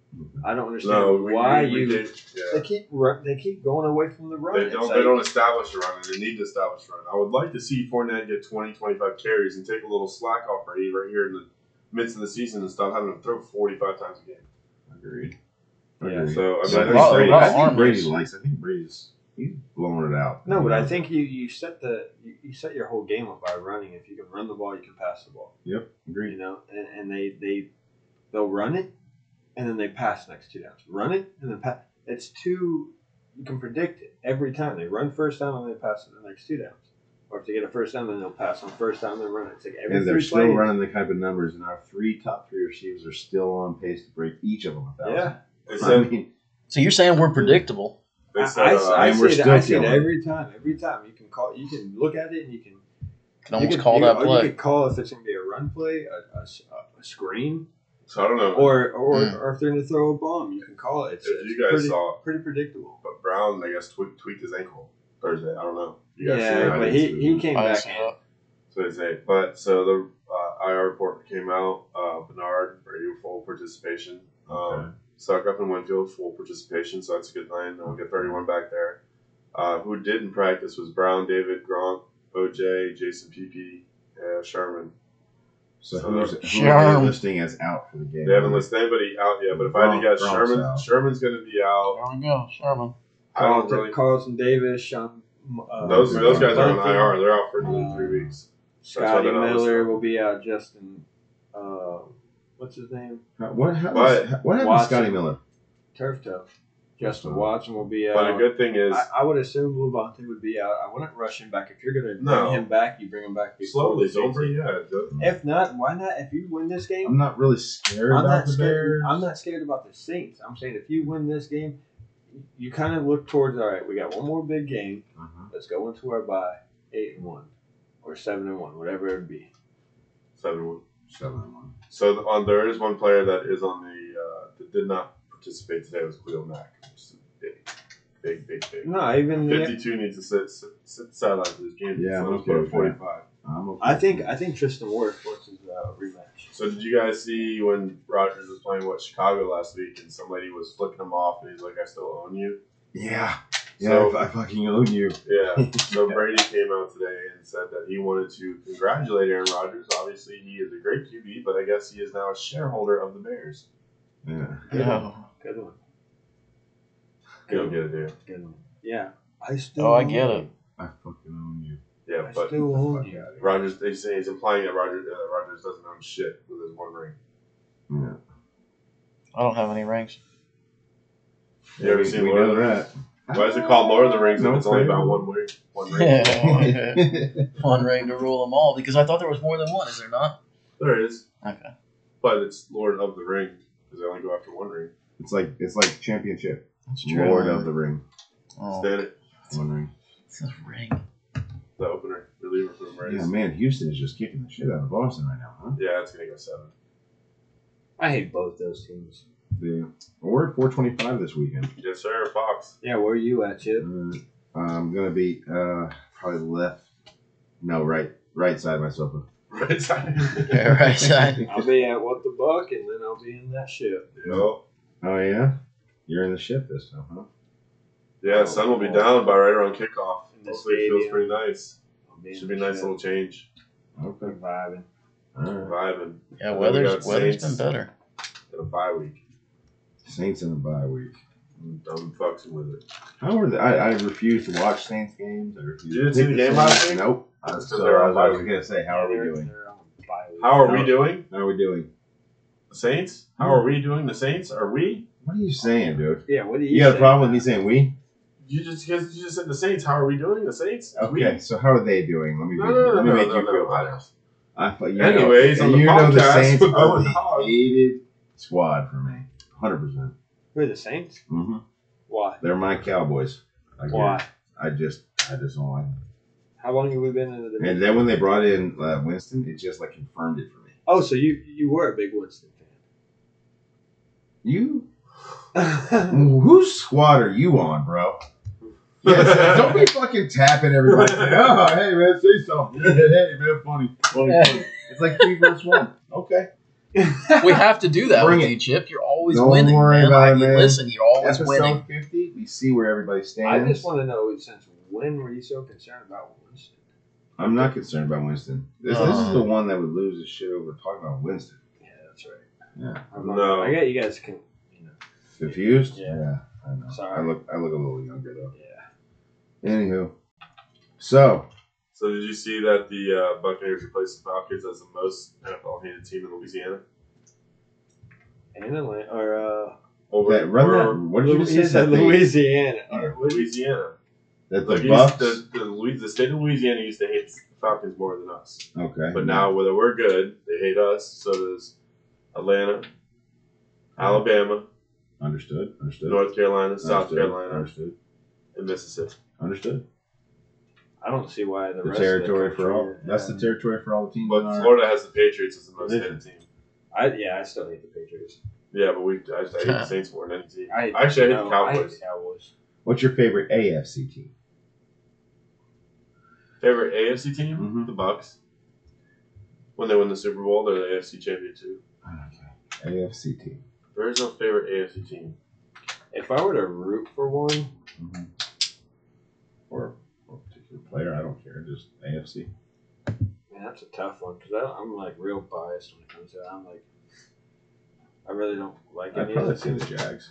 I don't understand No, we, why we, we you. did. They Yeah. keep ru- they keep going away from the run. They It's don't. like- They don't establish a run, and they need to establish a run. I would like to see Fournette get twenty, twenty-five carries and take a little slack off Brady right here in the midst of the season and stop having him throw forty-five times a game. Agreed. Yeah, Agreed. So I mean, So I I think lot- think Brady, a lot I of think arm Brady race. likes. I think Brady's he's blowing it out. No, but I think you, you set the you, you set your whole game up by running. If you can run the ball, you can pass the ball. Yep, You agreed. know, and, and they they they'll run it, and then they pass the next two downs. Run it and then pass. It's too. You can predict it every time. They run first down and they pass it the next two downs. Or if they get a first down, then they'll pass on first down, then run it. It's like every And they're three still plays. running the type of numbers, and our three top three receivers are still on pace to break each of them a thousand. Yeah, They I said. mean, So you're saying we're predictable? They I, said. I, uh, I and we're see it, still I see it killing it. every time. Every time you can call, you can look at it and you can Can almost you could, call you, that or play. You could call if it's going to be a run play, a, a, a screen, So I don't know. or or, Mm. or if they're going to throw a bomb, you can call it. It's, If it's you guys pretty, saw- pretty predictable. but Brown, I guess, tweaked, tweaked his ankle Thursday. I don't know. You guys see Yeah, that? I but didn't he, see he that. came I back see in. that. So they say. But so the uh, I R report came out. Uh, Bernard, Brady, full participation. Um, Okay. Suckup and Winfield, full participation. So that's a good line. We'll get thirty-one back there. Uh, who didn't practice was Brown, David, Gronk, O J, Jason Pepe, uh, Sherman. So So who's, they're- who are Sherm. they listing as out for the game? They haven't listed anybody out yet, but if I had to guess, Gronk's Sherman, out. Sherman's going to be out. There we go, Sherman. I don't Carlton, really. Carlton Davis, Sean. Uh, Those those guys are on Bunting, I R. They're out for another three weeks. That's why Scotty they're not Miller listed. will be out. Justin, uh, what's his name? Uh, What, how, But- what happened to Watson. Scotty Miller? Turf toe. Justin Watson will be out. But a good thing is, I, I would assume Levante would be out. I wouldn't rush him back. If you're going to bring No. him back, you bring him back before slowly, the don't bring season. yeah. don't- If not, why not? If you win this game, I'm not really scared I'm about not the scared. Bears. I'm not scared about the Saints. I'm saying if you win this game, you kind of look towards. All right, we got one more big game. Uh-huh. Let's go into our bye eight and one, or seven and one, whatever it would be. Seven one. Seven and one. So on there is one player that is on the uh, that did not participate today was Khalil Mack. Which is big, big, big, big. No, even the, Fifty-two needs to sit sit, sit sideline for this game. Yeah, so I'm let's okay put with forty-five. I'm okay I with think that. I think Tristan Wirth wants his uh, rematch. So did you guys see when Rodgers was playing what Chicago last week and some lady was flicking him off and he's like, "I still own you." Yeah. Yeah, So- I, I fucking own you. Yeah. So Brady came out today and said that he wanted to congratulate Aaron Rodgers. Obviously, he is a great Q B, but I guess he is now a shareholder of the Bears. Yeah. Good Yeah. one. Good one. Go get it, dude. Good one. Yeah, I still. Oh, I own get you. it. I fucking own you. Yeah, I but still own you. Rodgers, they say he's implying that Rodgers, uh, Rodgers doesn't own shit with his one ring. Yeah. I don't have any rings. You ever we, seen we Lord know of the Rings? that. Why is it called Lord of the Rings No if it's only fair. about one ring? One ring. One ring to rule them all, because I thought there was more than one. Is there not? There is, Okay. but it's Lord of the Ring because they only go after one ring. It's like it's like championship. That's Lord of the Ring. Oh, Stand it, One ring. it's a ring. the opener, reliever for the Rays. Yeah, man, Houston is just kicking the shit out of Boston right now, huh? Yeah, it's gonna go seven. I hate both those teams. Yeah. We're at four twenty-five this weekend. Yes, sir, Fox. Yeah, where are you at, Chip? Uh, I'm gonna be uh, probably left. No, right, right side of my sofa. Right side. Yeah, right side. I'll be at What the Buck, and then I'll be in that ship. Yo. Oh yeah, you're in the ship this time, huh? Yeah, sun will be down by right around kickoff. In the Hopefully, it feels stadium. pretty nice. I'll be in Should be a the nice ship. little change. Okay. We're vibing. All right. Vibing. Yeah, And then we weather's got weather's been Saints better. in a bye week. Saints in a bye week. I'm done fucking with it. How are the, I, I refuse to watch Saints games. I refuse You didn't to see pick the game Saints. last week? Nope. I That's was, 'cause so they're I on was, bye I was week. gonna say, how are we They're- doing? they're on bye week. How are No. we doing? How are we doing? The Saints? How are we doing? The Saints? Are we? What are you saying, dude? Yeah, what do you You got a say? problem with me saying we? You just you just said the Saints. How are we doing? The Saints? Okay, so how are they doing? Let me No, make, no, no, let me no, make no, you no, feel no. better. I thought you Anyways, know, on the you know the podcast Saints with are Owen the Hogg. hated squad for me, hundred percent. Who are the Saints? Mm-hmm. Why? They're my Cowboys. I get Why? it. I just, I just don't like them. How long have we been in the division? And then when they brought in uh, Winston, it just like confirmed it for me. Oh, so you you were a big Winston You, fan. whose squad are you on, bro? Yes, don't be fucking tapping everybody. Oh, hey man, say something. Hey man, funny, funny, funny. It's like three versus one. Okay. We have to do that Bring with it. you, Chip. You're always Don't winning, worry man. about I it, mean, man. listen, you're always Episode winning. fifty, we see where everybody I stands. just want to know since when were you so concerned about Winston? I'm not concerned about Winston. This, this is the one that would lose his shit over talking about Winston. Yeah, that's right. Yeah. I'm not- No. I get you guys can. You know, Confused? Yeah. I know. Sorry. I look I look a little younger though. yeah. Anywho. So So did you see that the uh, Buccaneers replaced the Falcons as the most N F L-hated team in Louisiana? And Atlanta, or uh, Over, that run or that what did you just he say? said That they- Louisiana. uh, Or what did you- Louisiana. That the Like, it Bucks. used- the, the, Louis- the state of Louisiana used to hate the Falcons more than us. Okay. But now, whether we're good, they hate us. So does Atlanta, Alabama, Understood. Understood. North Carolina, South Understood. Carolina, Understood. and Mississippi. Understood. I don't see why the, The rest territory of the for all. country- That's yeah. the territory for all the teams. in But our- Florida has the Patriots as the most Division. hated team. I yeah, I still hate the Patriots. Yeah, but we I, I hate the Saints more than any team. I hate, Actually, I hate no, the Cowboys. I hate the Cowboys. What's your favorite A F C team? Favorite A F C team? Mhm. The Bucks. When they win the Super Bowl, they're the A F C champion too. A F C team. There is no favorite A F C team. If I were to root for one, Mm-hmm. Or, or a particular player, I don't care. Just A F C. man, that's a tough one because I'm like real biased when it comes to that. I'm like, I really don't like I'd any probably of say the the Jags.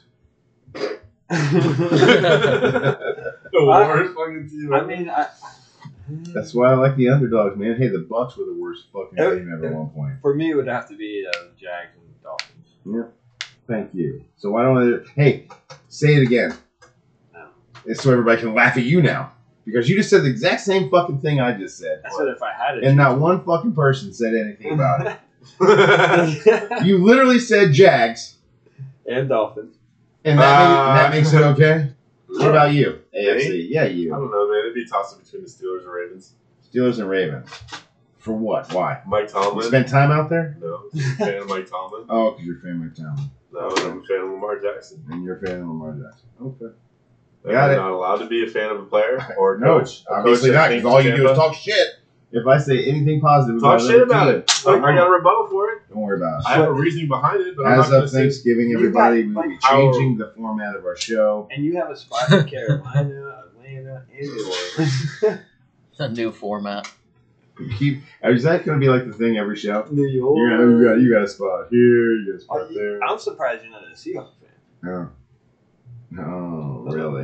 The worst fucking team. I mean, I. That's why I like the underdogs, man. Hey, the Bucks were the worst fucking Uh, team ever at one point. For me, it would have to be uh, Jags and Dolphins. Thank you. So why don't I? Hey, say it again. No. It's so everybody can laugh at you now because you just said the exact same fucking thing I just said, I said if I had it, and not one fucking person said anything about it. it. You literally said Jags, and Dolphins. and that, Uh, makes, that makes it okay. What about you? A F C. Me? Yeah, I you. don't know, man. It'd be toss up between the Steelers and Ravens. Steelers and Ravens. For what? Why? Mike You Tomlin. spend time out there? No, I'm a fan of Mike Tomlin. Oh, because you're a fan of Tomlin. No, I'm a fan of Lamar Jackson. And you're a fan of Lamar Jackson. Okay. Am Got I it. not allowed to be a fan of a player or a No, coach? A obviously coach not, that because came all to you do is Tampa? talk shit. If I say anything positive Talk about shit another about team, it. Like, I got a rebuttal for it. don't worry about it. I have a reasoning behind it, but I'm As not going to of say. Thanksgiving, You everybody, got, we will be like, our- changing the format of our show. And you have a spot in Carolina, Atlanta, and New Orleans. A new format. We keep. Is that going to be like the thing every show? New York. You're gonna, you got you got a spot here, you got a spot Oh, there. I'm surprised you're not a Seahawks fan. Oh, oh really?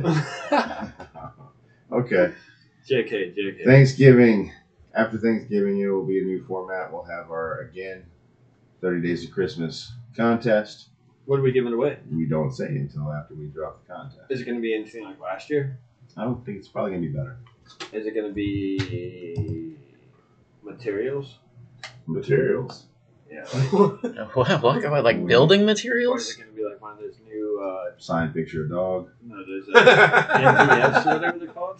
Okay. J K, J K. Thanksgiving. After Thanksgiving, it will be a new format. We'll have our again thirty Days of Christmas contest. What are we giving away? We don't say until after we drop the contest. Is it going to be anything like last year? I don't think it's probably gonna be better. Is it going to be materials? Materials. Yeah. Like, What? What? What, like building or is materials? it going to be like one of those new, uh, Signed picture of dog. no, those uh, N T Fs or whatever they're called?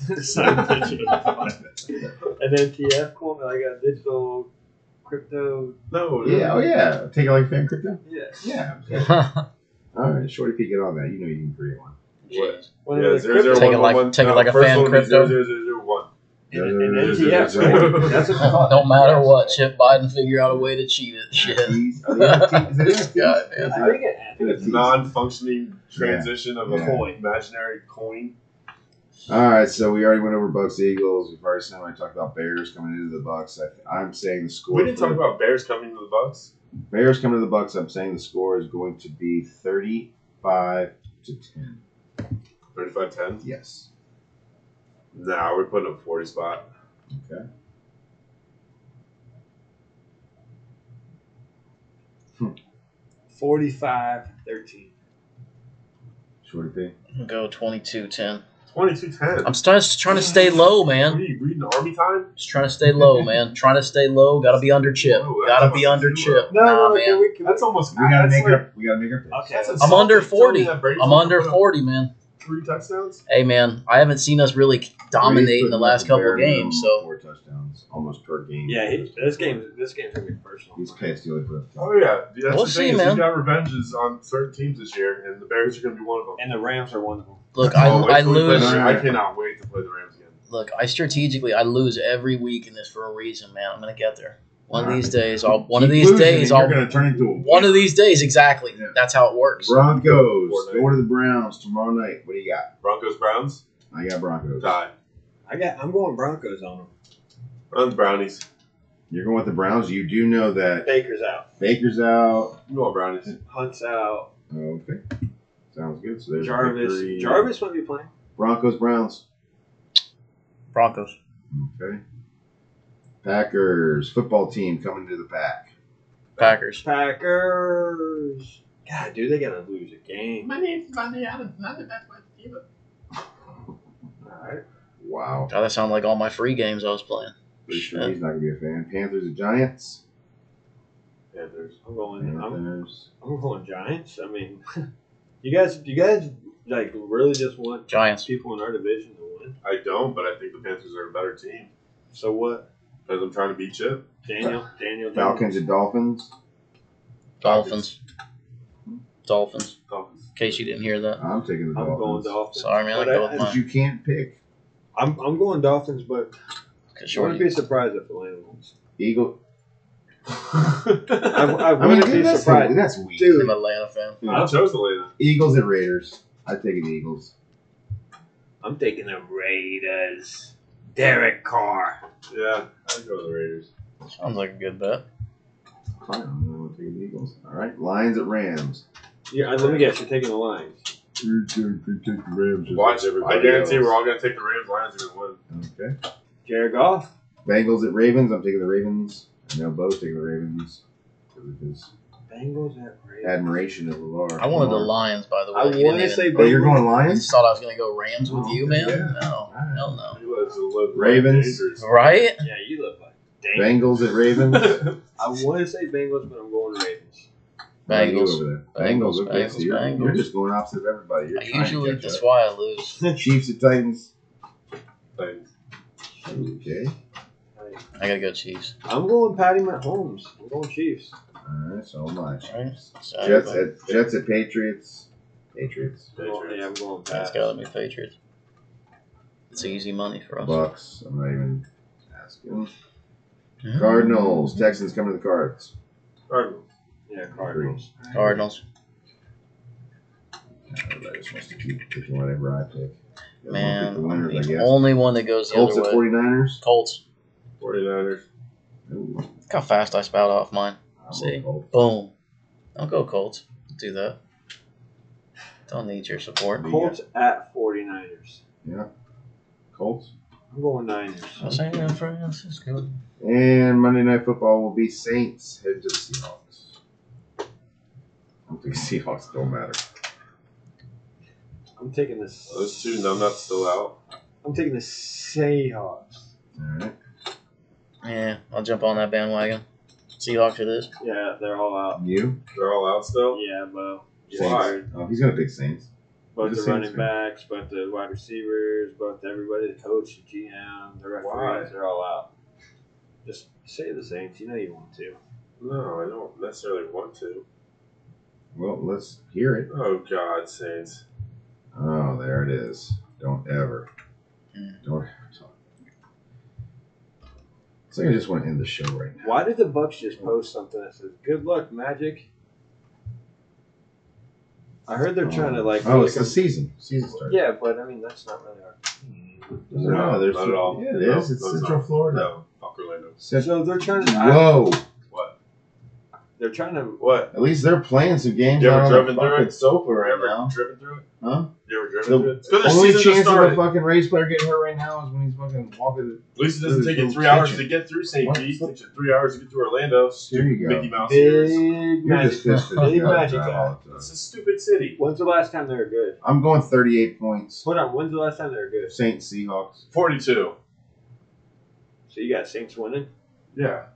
An N T F coin, like a digital crypto. No, Yeah. Oh yeah. Take it like fan crypto. Yeah. Yeah. All right. Shorty P, get on that. You know you can create one. What? One Yeah, of the zero, zero, crypto- Take it one, like- one, one. take it No, like a first fan one would be crypto. zero, zero, zero, one. An, an N T F. Zero, Right? zero, That's what it's called. Don't matter what, Chip Biden figure out a way to cheat it. Shit. Oh, yeah, Is it N F Ts? God, man. I think it, I think N F it's Ts. Non-functioning transition of a Yeah. coin, imaginary coin. All right, so we already went over Bucks Eagles. We've already said I talked about Bears coming into the Bucks. I, I'm saying the score. We didn't for talk about Bears coming to the Bucks. Bears coming to the Bucks. I'm saying the score is going to be thirty-five to ten. thirty-five ten. Yes. Nah, we're putting up forty spot. Okay. forty-five thirteen. Shorty P. Go twenty-two ten. twenty-two ten. I'm st- just trying to stay low, What are man. you reading Army Time? Just trying to stay low, man. Trying to stay low. Gotta be under Chip. Whoa, that's Gotta be almost under zero. Chip. Nah, man. we, can That's almost. We gotta that's make like, our. We gotta make our picks. Okay. that's let's- I'm under insulting. Tell me forty. that Brady's I'm gonna under put up forty, man. Three touchdowns. Hey, man. I haven't seen us really dominate in the last couple of games, so. Four touchdowns, almost per game. Yeah, he, this game, this game's gonna be personal. He's pissed. He only put up. Oh yeah, Dude, that's We'll the see, thing is man. He's got revenges on certain teams this year, and the Bears are going to be one of them. And the Rams are one of them. Look, I, Oh, wait I till we play lose. the Rams. I cannot wait to play the Rams again. Look, I strategically I lose every week in this for a reason, man. I'm gonna get there. One of All these right. days, I'll. One of Keep these losing days, and I'll. You're gonna turn into a One of these days, exactly. Yeah. That's how it works. Broncos Fortnite. go to the Browns tomorrow night. What do you got? Broncos, Browns, I got Broncos. tie. I got. I'm going Broncos on them. Browns, Brownies. You're going with the Browns. You do know that Baker's out. Baker's out. I'm going Brownies. Hunt's out. Okay, sounds good. So there's a Jarvis. victory. Jarvis might be playing. Broncos, Browns. Broncos. Okay. Packers football team coming to the pack. Packers. Packers. God, dude, they gotta lose a game. My name's Monday Adams. Not the best way to keep it. All right. Wow. God, that sounded like all my free games I was playing. Pretty sure he's not gonna be a fan. Panthers and Giants. Panthers. I'm going. I'm, Panthers. I'm going Giants. I mean, you guys, you guys like really just want Giants. people in our division to win. I don't, but I think the Panthers are a better team So what? because I'm trying to beat Chip. Daniel, Daniel, Falcons and Dolphins. Dolphins. Dolphins. Dolphins. In case you didn't hear that. I'm taking the I'm going Dolphins. Dolphins. Sorry, man. I But go I- with But mine. you can't pick I'm I'm going Dolphins, but Cause I wouldn't Shorty, be surprised if Atlanta wins. Eagle. I, I I mean, wouldn't be that's, surprised. that's weak. Dude. I'm an Atlanta fan. I chose Atlanta. Eagles and Raiders. I take the Eagles. I'm taking the Raiders. Derek Carr. Yeah, I'd go with the Raiders. Sounds like a good bet. Fine, I'm going to take the Eagles. All right, Lions at Rams. Yeah, let me guess. You're taking the Lions. You're going to take the Rams. just Watch, like I everybody guarantee else. we're all gonna take the Rams. Lions are gonna win. Okay. Jared Goff. Bengals at Ravens. I'm taking the Ravens. I know both taking the Ravens. Because Bengals at Raiders. admiration of Lamar. I wanted the Lamar. Lions, by the way. I You didn't want to even- say Oh, you're Bengals. going You Lions? thought I was gonna go Rams with Oh, you, man? yeah. No, Alright. hell no. You live to live Ravens. dangerous. Right? Yeah, you look like dang. Bengals at Ravens. I want to say Bengals, but I'm going Ravens. How are you Bengals. over there? Bengals. Bengals, Okay, so you're, Bengals. you're just going opposite of everybody. You're I trying to usually catch that's up. why I lose. Chiefs at Titans. Thanks. Okay. I gotta go Chiefs. I'm going Patty Mahomes. I'm going Chiefs. All right, so much. Right? So Jets everybody- at Jets at Patriots. Patriots. I'm going- yeah, I'm going It's Pats. gotta be Patriots. It's easy money for us. Bucks. I'm not even asking. Mm. Cardinals. Texans coming to the Cards. Cardinals. Yeah, Cardinals. Cardinals. Everybody just wants to keep picking whatever I pick. Everyone Man, pick the winners, I the guess. only one that goes the Colts other at way. 49ers. Colts. 49ers. Ooh, Look how fast I spout off mine. I'm See? on Colts. Boom. Don't go Colts. Don't do that. Don't need your support. Colts at 49ers. Colts. I'm going Niners. San Francisco. And Monday Night Football will be Saints heading to the Seahawks. I don't think Seahawks don't matter. I'm taking this. Those two numbnuts still out. I'm taking the Seahawks. All right. Yeah, I'll jump on that bandwagon. Seahawks it is. Yeah, they're all out. You? They're all out still. Yeah, Bo. Why? Oh, he's gonna pick Saints. Both The the Saints running fan. backs, both the wide receivers, both everybody, the coach, the G M, the referees, Why? they're all out. Just say the Saints. You know you want to. No, I don't necessarily want to. Well, let's hear it. Oh God, Saints. Oh, there it is. Don't ever. Mm. Don't ever talk. It's like I just want to end the show right now. Why did the Bucks just post something that says "Good luck, Magic"? I heard they're trying to like. Oh, like it's the season. Season started. yeah, but I mean that's not really our team. No, No, there's not at all. Yeah, it No, is. It's no, it's Central not. Florida. No, fuck Orlando. Central. So they're trying to. Whoa! What? They're trying to. What? At least they're playing some games You ever out on driven the through fucking it? sofa You right ever now. driven through it? Huh? You ever driven The through it? It's 'cause their only season just chance of a started. fucking race player getting hurt right now is when he's fucking walking. At least it doesn't Through take you the three hours kitchen. to get through Saint What? Pete. It takes you three hours to get through Orlando. There you go. Mickey Mouse ears. Big You're Magic. just fisting. Big all the Magic time, guy. all the time. It's a stupid city. When's the last time they were good? I'm going thirty-eight points. Hold on. When's the last time they were good? Saints Seahawks. Forty-two. So you got Saints winning. Yeah.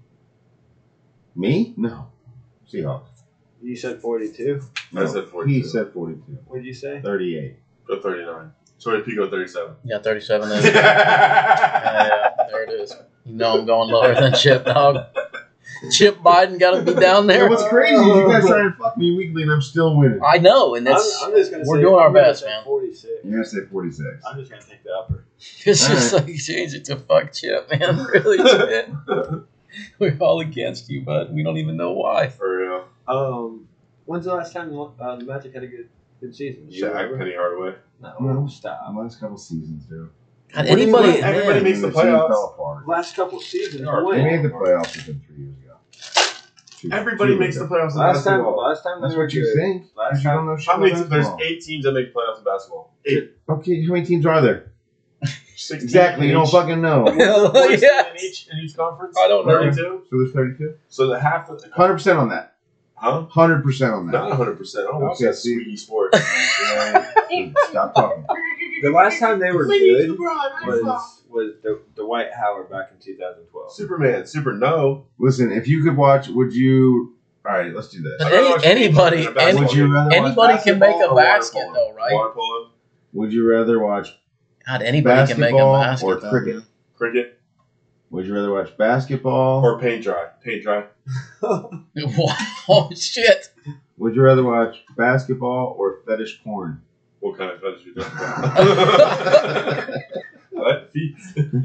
Me? No. Seahawks. You said forty-two. I No, said forty-two. He said forty-two. What did you say? thirty-eight. Go thirty-nine. Sorry, P go thirty-seven. Yeah, thirty-seven there. yeah, yeah, there it is. You know I'm going lower than Chip, dog. Chip Biden got to be down Yeah, there. what's crazy is you guys trying to fuck me weekly and I'm still winning. I know, and that's I'm, I'm just gonna we're say, doing our I'm gonna best, say man. forty-six. You're going to say forty-six. I'm just gonna take the upper. it's All just like change it to fuck Chip, man. Really, Chip. We're all against you, but we don't even know why. For real. Um, when's the last time uh, the Magic had a good good season? You Shaq, remember? Penny Hardaway. No, No. stop. The last couple seasons, dude. God, What do you anybody, mean? Everybody man, makes the And team playoffs. fell apart. Last couple seasons, They are. They when? made the playoffs within three years ago. Two- Everybody two makes years the ago. playoffs in Last time, basketball. last time That's they were what you good. think. Last 'Cause you time- don't know shit How many? about There's basketball. eight teams that make playoffs in basketball. Eight. Okay, how many teams are there? sixteen Exactly, in you don't each. fucking know. Fourteen Yes. in each in each conference. I don't know. thirty-two. So there's thirty-two? So the half of the one hundred percent on that. huh? one hundred percent on that. Not one hundred percent. I don't watch Okay, that see. sweetie sport. Stop talking. The last time they were good was was the, the Dwight Howard back in two thousand twelve. Superman, Super No. Listen, if you could watch, would you? All right, let's do this. But I don't any, watch anybody, teams in a any, basketball Would you game. rather watch anybody can make basketball a or water basket, polo? though, right? Water polo. Would you rather watch God, anybody can make a Basketball basket. or though, cricket? man. Cricket Would you rather watch basketball or paint dry? Paint dry. Wow, shit. Would you rather watch basketball or fetish porn? What kind of fetish you talking about? I like feet.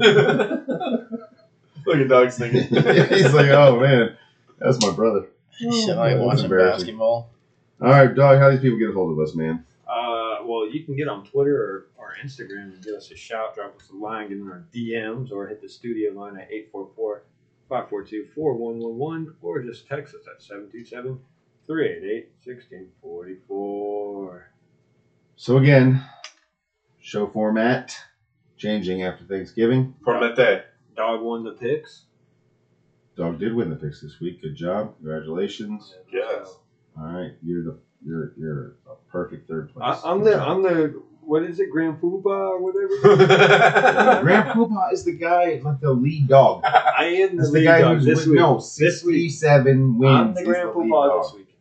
Look at Doug's thinking. He's like, oh man, that's my brother. Shit, Oh, I that's watching embarrassing. basketball. All right, dog. How do these people get a hold of us, man? Uh, well, you can get on Twitter or, or Instagram and give us a shout, drop us a line, get in our D Ms, or hit the studio line at eight four four, five four two, four one one one, or just text us at seven two seven, three eight eight, one six four four. So again, show format changing after Thanksgiving. Promete. Dog won the picks. Dog did win the picks this week. Good job. Congratulations. Yes. All right, you're the you're you're a perfect third place. I, I'm the I'm the what is it, Grand Poobah or whatever? Uh, Grand Poobah is the guy like the lead dog. I am the That's the lead guy dog who's this win- week. no This week. sixty-seven wins. I'm the is Grand lead Poobah dog. this week.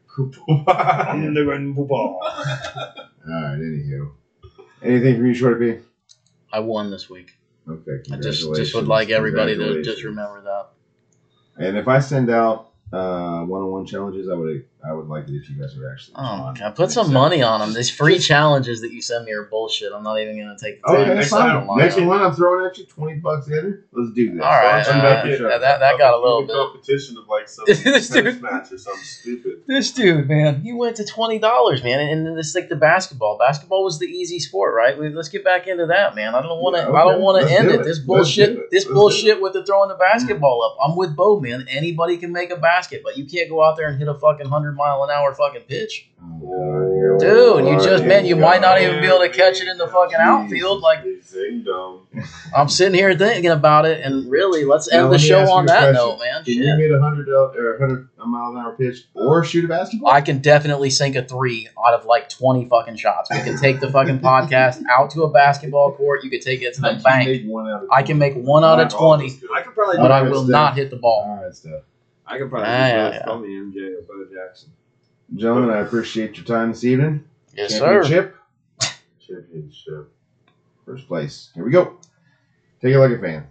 I'm the Grand Poobah. All right, anywho, anything from you, Shorty P? I won this week. Okay, I just congratulations. just would like everybody to Congratulations. just remember that. And if I send out uh, one-on-one challenges, I would I would like it if you guys would actually. Oh my respond. god, put some Accept money it. on them. These free challenges that you send me are bullshit. I'm not even gonna take the Okay, time to next spend time. the money Next on one, I'm throwing at you twenty bucks in. Let's do this. All right, Don't you uh, make it that, show. that, that got a little Even bit. competition of like some This tennis dude- match or something stupid. This dude, man, he went to twenty dollars, man, and then it's like the basketball. Basketball was the easy sport, right? We, let's get back into that, man. I don't want to. Yeah, I don't okay. want to Let's end do it. it. This Let's bullshit. do it. This Let's do bullshit with the throwing the basketball up. I'm with Bo, man. Anybody can make a basket, but you can't go out there and hit a fucking hundred mile an hour fucking pitch, Oh, God, here we dude. go. You just, man, you might not even be able to catch it in the fucking outfield. Like Zing dong. I'm sitting here thinking about it, and really, let's Now, end let the me show ask on you a that question. note, man. Can Shit. you hit a hundred or a hundred mile an hour pitch or shoot a basketball? I can definitely sink a three out of like twenty fucking shots. We can take the fucking podcast out to a basketball court. You could take it to I the can bank. make one out of I can make one out of Not all twenty, this good. I could probably but do I Alright, will Steph. not hit the ball. All right, Steph. I could probably Ah, do yeah, both. yeah. Call me M J or Bo Jackson. Gentlemen, I appreciate your time this evening. Yes, sir. Championship, Championship. first place. Here we go. Take it like a fan.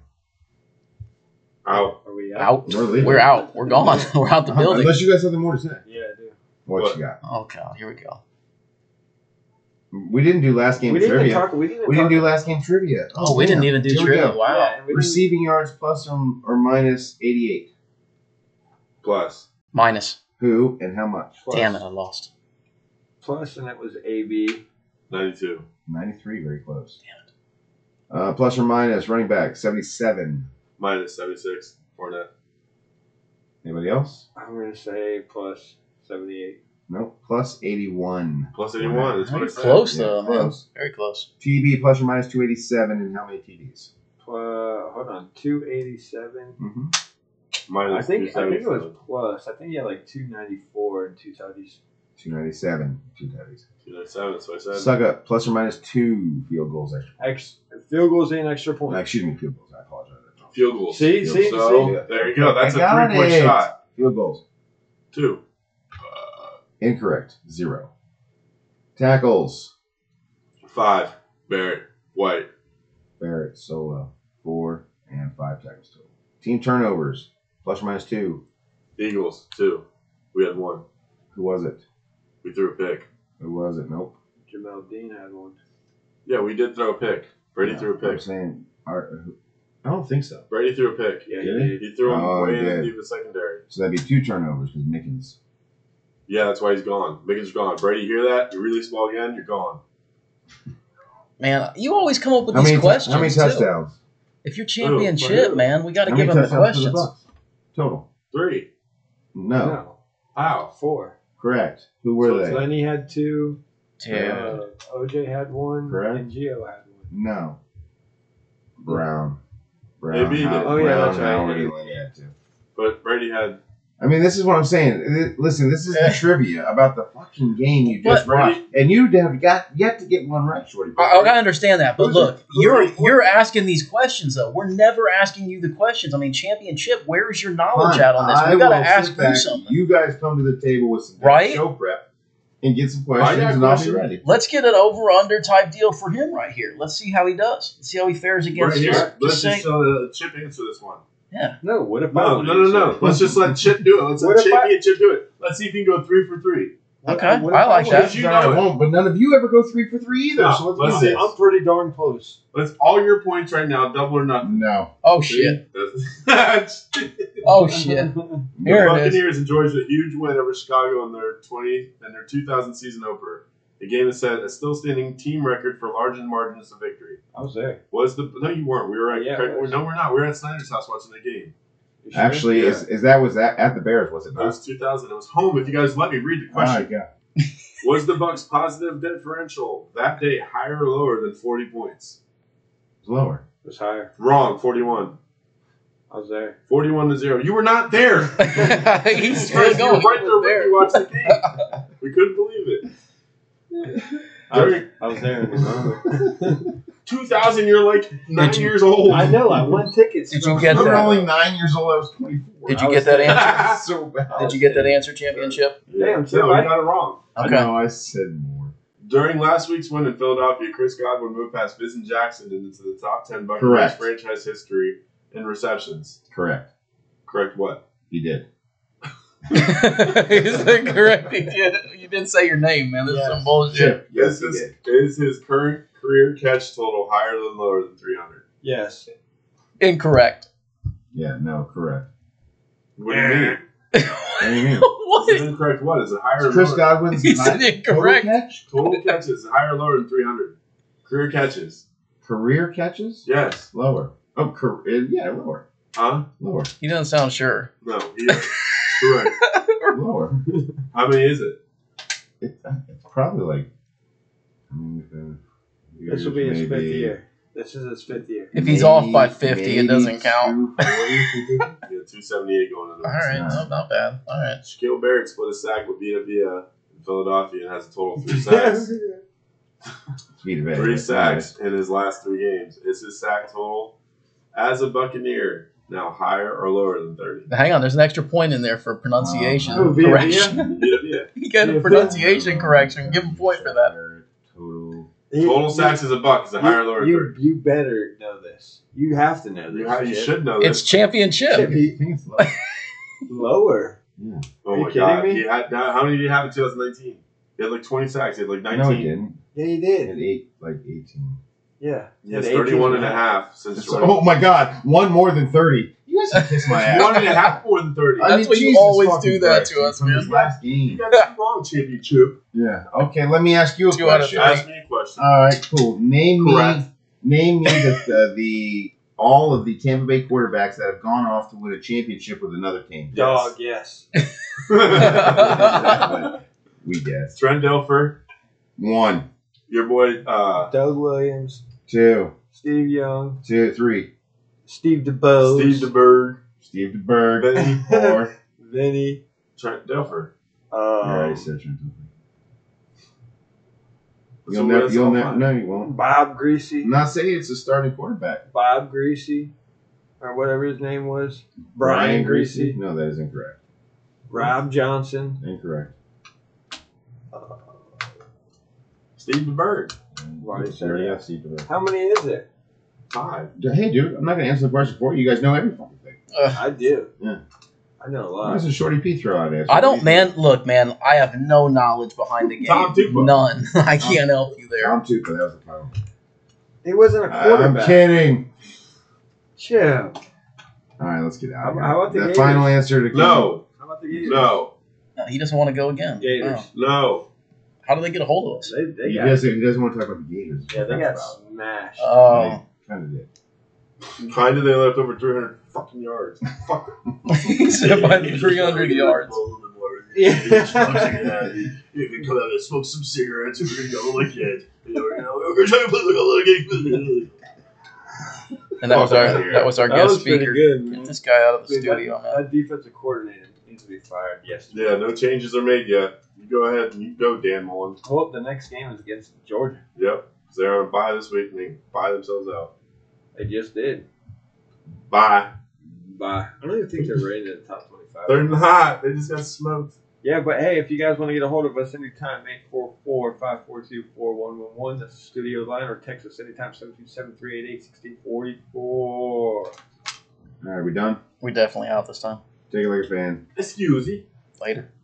Out. Are we out? Out. We're leaving. We're out. We're gone. We're out the Uh-huh. building. Unless you got something more to say. Yeah, I do. What, What? you got? Oh god, here we go. We didn't do last game We didn't trivia. even talk. We didn't. Even we didn't talk do last game trivia. Oh, we didn't damn. even do Here we trivia. go. Wow. Yeah, and we didn't- Receiving yards plus or, or minus eighty-eight. Plus. Minus. Who and how much? Plus, Damn it, I lost. Plus, and it was A B. ninety-two. ninety-three, very close. Damn it. Uh, plus or minus running back seventy-seven. Minus seventy-six. Fournette. Anybody else? I'm gonna say plus seventy-eight. Nope. Plus eighty-one. Plus eighty-one. That's what I Very said. close Yeah, though, man. close. Very close. T D B plus or minus two eighty-seven, and how many T Ds? Plus, hold on, two eighty-seven. Mm-hmm. Minus I think I think it was two seventy-seven. plus. I think he had like two ninety-four and two tutties. two ninety-seven, two tutties. two ninety-seven. That's what I said. Suck up plus or minus two field goals extra. Ex field goals and extra Uh, points. excuse me, field goals. I apologize. Field goals. See, see, So, see. there you go. That's I a got three-point it. shot. Field goals. Two. Incorrect. Zero. Tackles. Five. Barrett. White. Barrett, Solo. Four and five tackles total. Team turnovers. Plus or minus two. Eagles. Two. We had one. Who was it? We threw a pick. Who was it? Nope. Jamel Dean had one. Yeah, we did throw a pick. Brady Yeah, threw a I'm pick. saying, are, I don't think so. Brady threw a pick. Yeah, Did he he? did. He threw him Oh, he way in did. deep in the secondary. So that'd be two turnovers because Mickens. Yeah, that's why he's gone. Mickens gone. Brady, you hear that? You release the ball again, you're gone. Man, you always come up with How these many, questions. how many too. touchdowns? If you're Who? championship, Who? man, we got to How give many them the touchdowns for the questions. Bucks? Total. Three. No. No. How? Four. Correct. Who were so they? Lenny had two. Two. Uh, O J had one. Correct. And Gio had one. No. Brown. Brown. Maybe How- the- Oh, yeah, Brown, that's right. Howard, and Lenny had two. But Brady had. I mean, this is what I'm saying. Th- Listen, this is the trivia about the fucking game you just But- watched, and you have got yet to get one right, Shorty. I, I understand that, but Who's look, it? Who's you're it? you're asking these questions though. We're never asking you the questions. I mean, championship. Where is your knowledge Fine. at on this? I We got to will ask sit you back. something. You guys come to the table with some Right? show prep. and get some I questions, got and I'll be questions. ready. Let's get an over-under type deal for him right here. Let's see how he does. Let's see how he fares against Right here. just, Let's just just say, uh, Chip answer this one. No, what if I No, would no, no, no. answer? Let's just let Chip do it. Let's What let if Chip I- and Chip do it. Let's see if he can go three for three. Okay, What if I like would- that. You know I it. won't, but none of you ever go three for three either. No, so let's, let's do see. this. I'm pretty darn close. Let's all your points right now, double or nothing. No. oh shit, That's- oh shit. The Here it is. Buccaneers enjoyed a huge win over Chicago in their twenty and their two thousand season opener. The game that set a still standing team record for largest margins of victory. I was there. Was the no? You weren't. We were at Yeah, Craig, I was. no, we're not. We were at Snyder's house watching the game. You sure? Actually, Yeah. is, is that was that at the Bears? Was it It not? was two thousand. It was home. If you guys let me read the Oh my question, God. was the Bucks' positive differential that day higher or lower than forty points? It's lower. It was higher. Wrong. Forty-one. I was there. Forty-one to zero. You were not there. He's You still guys going. were right He there was when there. we watched the game. We couldn't believe it. I was, I was there in the moment. two thousand, you're like nine you- years old. I know. I won tickets. Did you get I'm that? only nine years old. I was twenty-four. Did you I get was that there. answer? so bad. Did you get that answer, championship? Damn, Chip, no, I- you got it wrong. I Okay. know. I said more. During last week's win in Philadelphia, Chris Godwin moved past Vincent Jackson into the top ten Buccaneers Correct. franchise history in receptions. Correct. Correct what? He did. Is that correct? You did. You didn't say your name, man. This is some bullshit. Chip. Yes, is, he his, did. is his current career catch total higher than lower than three hundred? Yes. Incorrect. Yeah. No. Correct. What do you mean? What do you mean? Is it What? incorrect what? Is it higher or Chris lower? Godwin's He high- said incorrect. total catch? Total catches, higher or lower than three hundred? Career catches. Career catches? Yes. Lower. Oh, career. Yeah, lower. Huh? Lower. He doesn't sound sure. No. He is. Correct. Lower. How many is it? It, it's probably like. I mean, uh, This will be his fifth maybe- year. This is his fifth year. If he's off by maybe- fifty, it doesn't maybe count. two forty. Yeah, two seventy-eight going on. All right, no, not bad. All right. Shaquille Barrett split a sack with Vita Villa in Philadelphia and has a total of three sacks. Speed of it. three sacks in his last three games. Is his sack total as a Buccaneer now higher or lower than thirty? Now, hang on, there's an extra point in there for pronunciation Oh, Villa, correction. Vita Villa. You get a Villa. pronunciation correction. Give him a point for that. Total. Total sacks as a Buck is it higher or lower than You, thirty? you better know this. You have to know this. You, ha- you Chip. should know It's this. championship. Chip, he- I think it's lower. lower. Oh Are you my kidding god. me? He had, now, how many did he have in twenty nineteen? He had like twenty sacks. He had like nineteen. No, he didn't. Yeah, he He did. had eight, like eighteen. Yeah. He has He had thirty-one eighteen and a half since It's- Jordan. oh my God! One more than thirty. You guys can kiss my ass. One and a half more than thirty. I- That's what you always do that to us, from man. This last You game. got two wrong, championship. Yeah. Okay. Let me ask you a Two out of question. three. Ask me a question. All right. Cool. Name Correct. me. Name me the, uh, the all of the Tampa Bay quarterbacks that have gone off to win a championship with another team. Dog, yes. We guessed. Trent Dilfer, One, your boy, uh, Doug Williams, two, Steve Young, two, three. Steve DeBose, Steve DeBerg, Steve DeBerg. Vinny, Four. Vinny. Trent Dilfer. You already Um, said Trent Dilfer. So You'll never. that's You'll all never. fine. No, you won't. Bob Greasy. I'm not saying it's a starting quarterback. Bob Greasy. Or whatever his name was. Brian, Greasy. No, that is incorrect. Rob Johnson. Incorrect. Steve DeBerg. Why did you say Sorry, that? yeah, Steve DeBerg. How many is there? Five. Hey, dude, I'm not gonna answer the question for you. You guys know every fucking thing. I do. Yeah. I know a Why lot. doesn't Shorty P throw out answers? I don't, man. Look, man. I have no knowledge behind the game. Tom Tupa. None. I can't help you there. Tom Tupa, that was the problem. He wasn't a I'm quarterback. kidding. Chill. All right, let's get out of How- here. how about the the Gators? final answer to No. How about the Gators? No. No, he doesn't want to go again. Gators. Wow. No. How do they get a hold of us? They, they He got, doesn't, he doesn't want to talk about the Gators. yeah, they That's got about smashed. Oh, kind of did. Kinda they left over three hundred fucking yards. Fuck. he said by the three hundred yards. Yeah. You can come out and smoke some cigarettes and we're gonna go like that. You know, you know, we're trying to play like a little game. And that was Fuck our outta here. that was our That guest was pretty speaker. good, man. Get this guy out of the Dude, studio, that, man. that defensive coordinator needs to be fired yesterday. Yeah, no changes are made yet. You go ahead and you go, Dan Mullen. Well, the next game is against Georgia. Yep. So they're on a bye this week and they buy themselves out. They just did. Bye. Bye. I don't even think they're rated in the top twenty-five. They're not. They just got smoked. Yeah, but hey, if you guys want to get a hold of us anytime, eight four four, five four two, four one one one. That's the studio line, or text us anytime, seven two seven, three eight eight, one six four four. All right, we done? We definitely out this time. Take it like a fan. Excuse me. Later.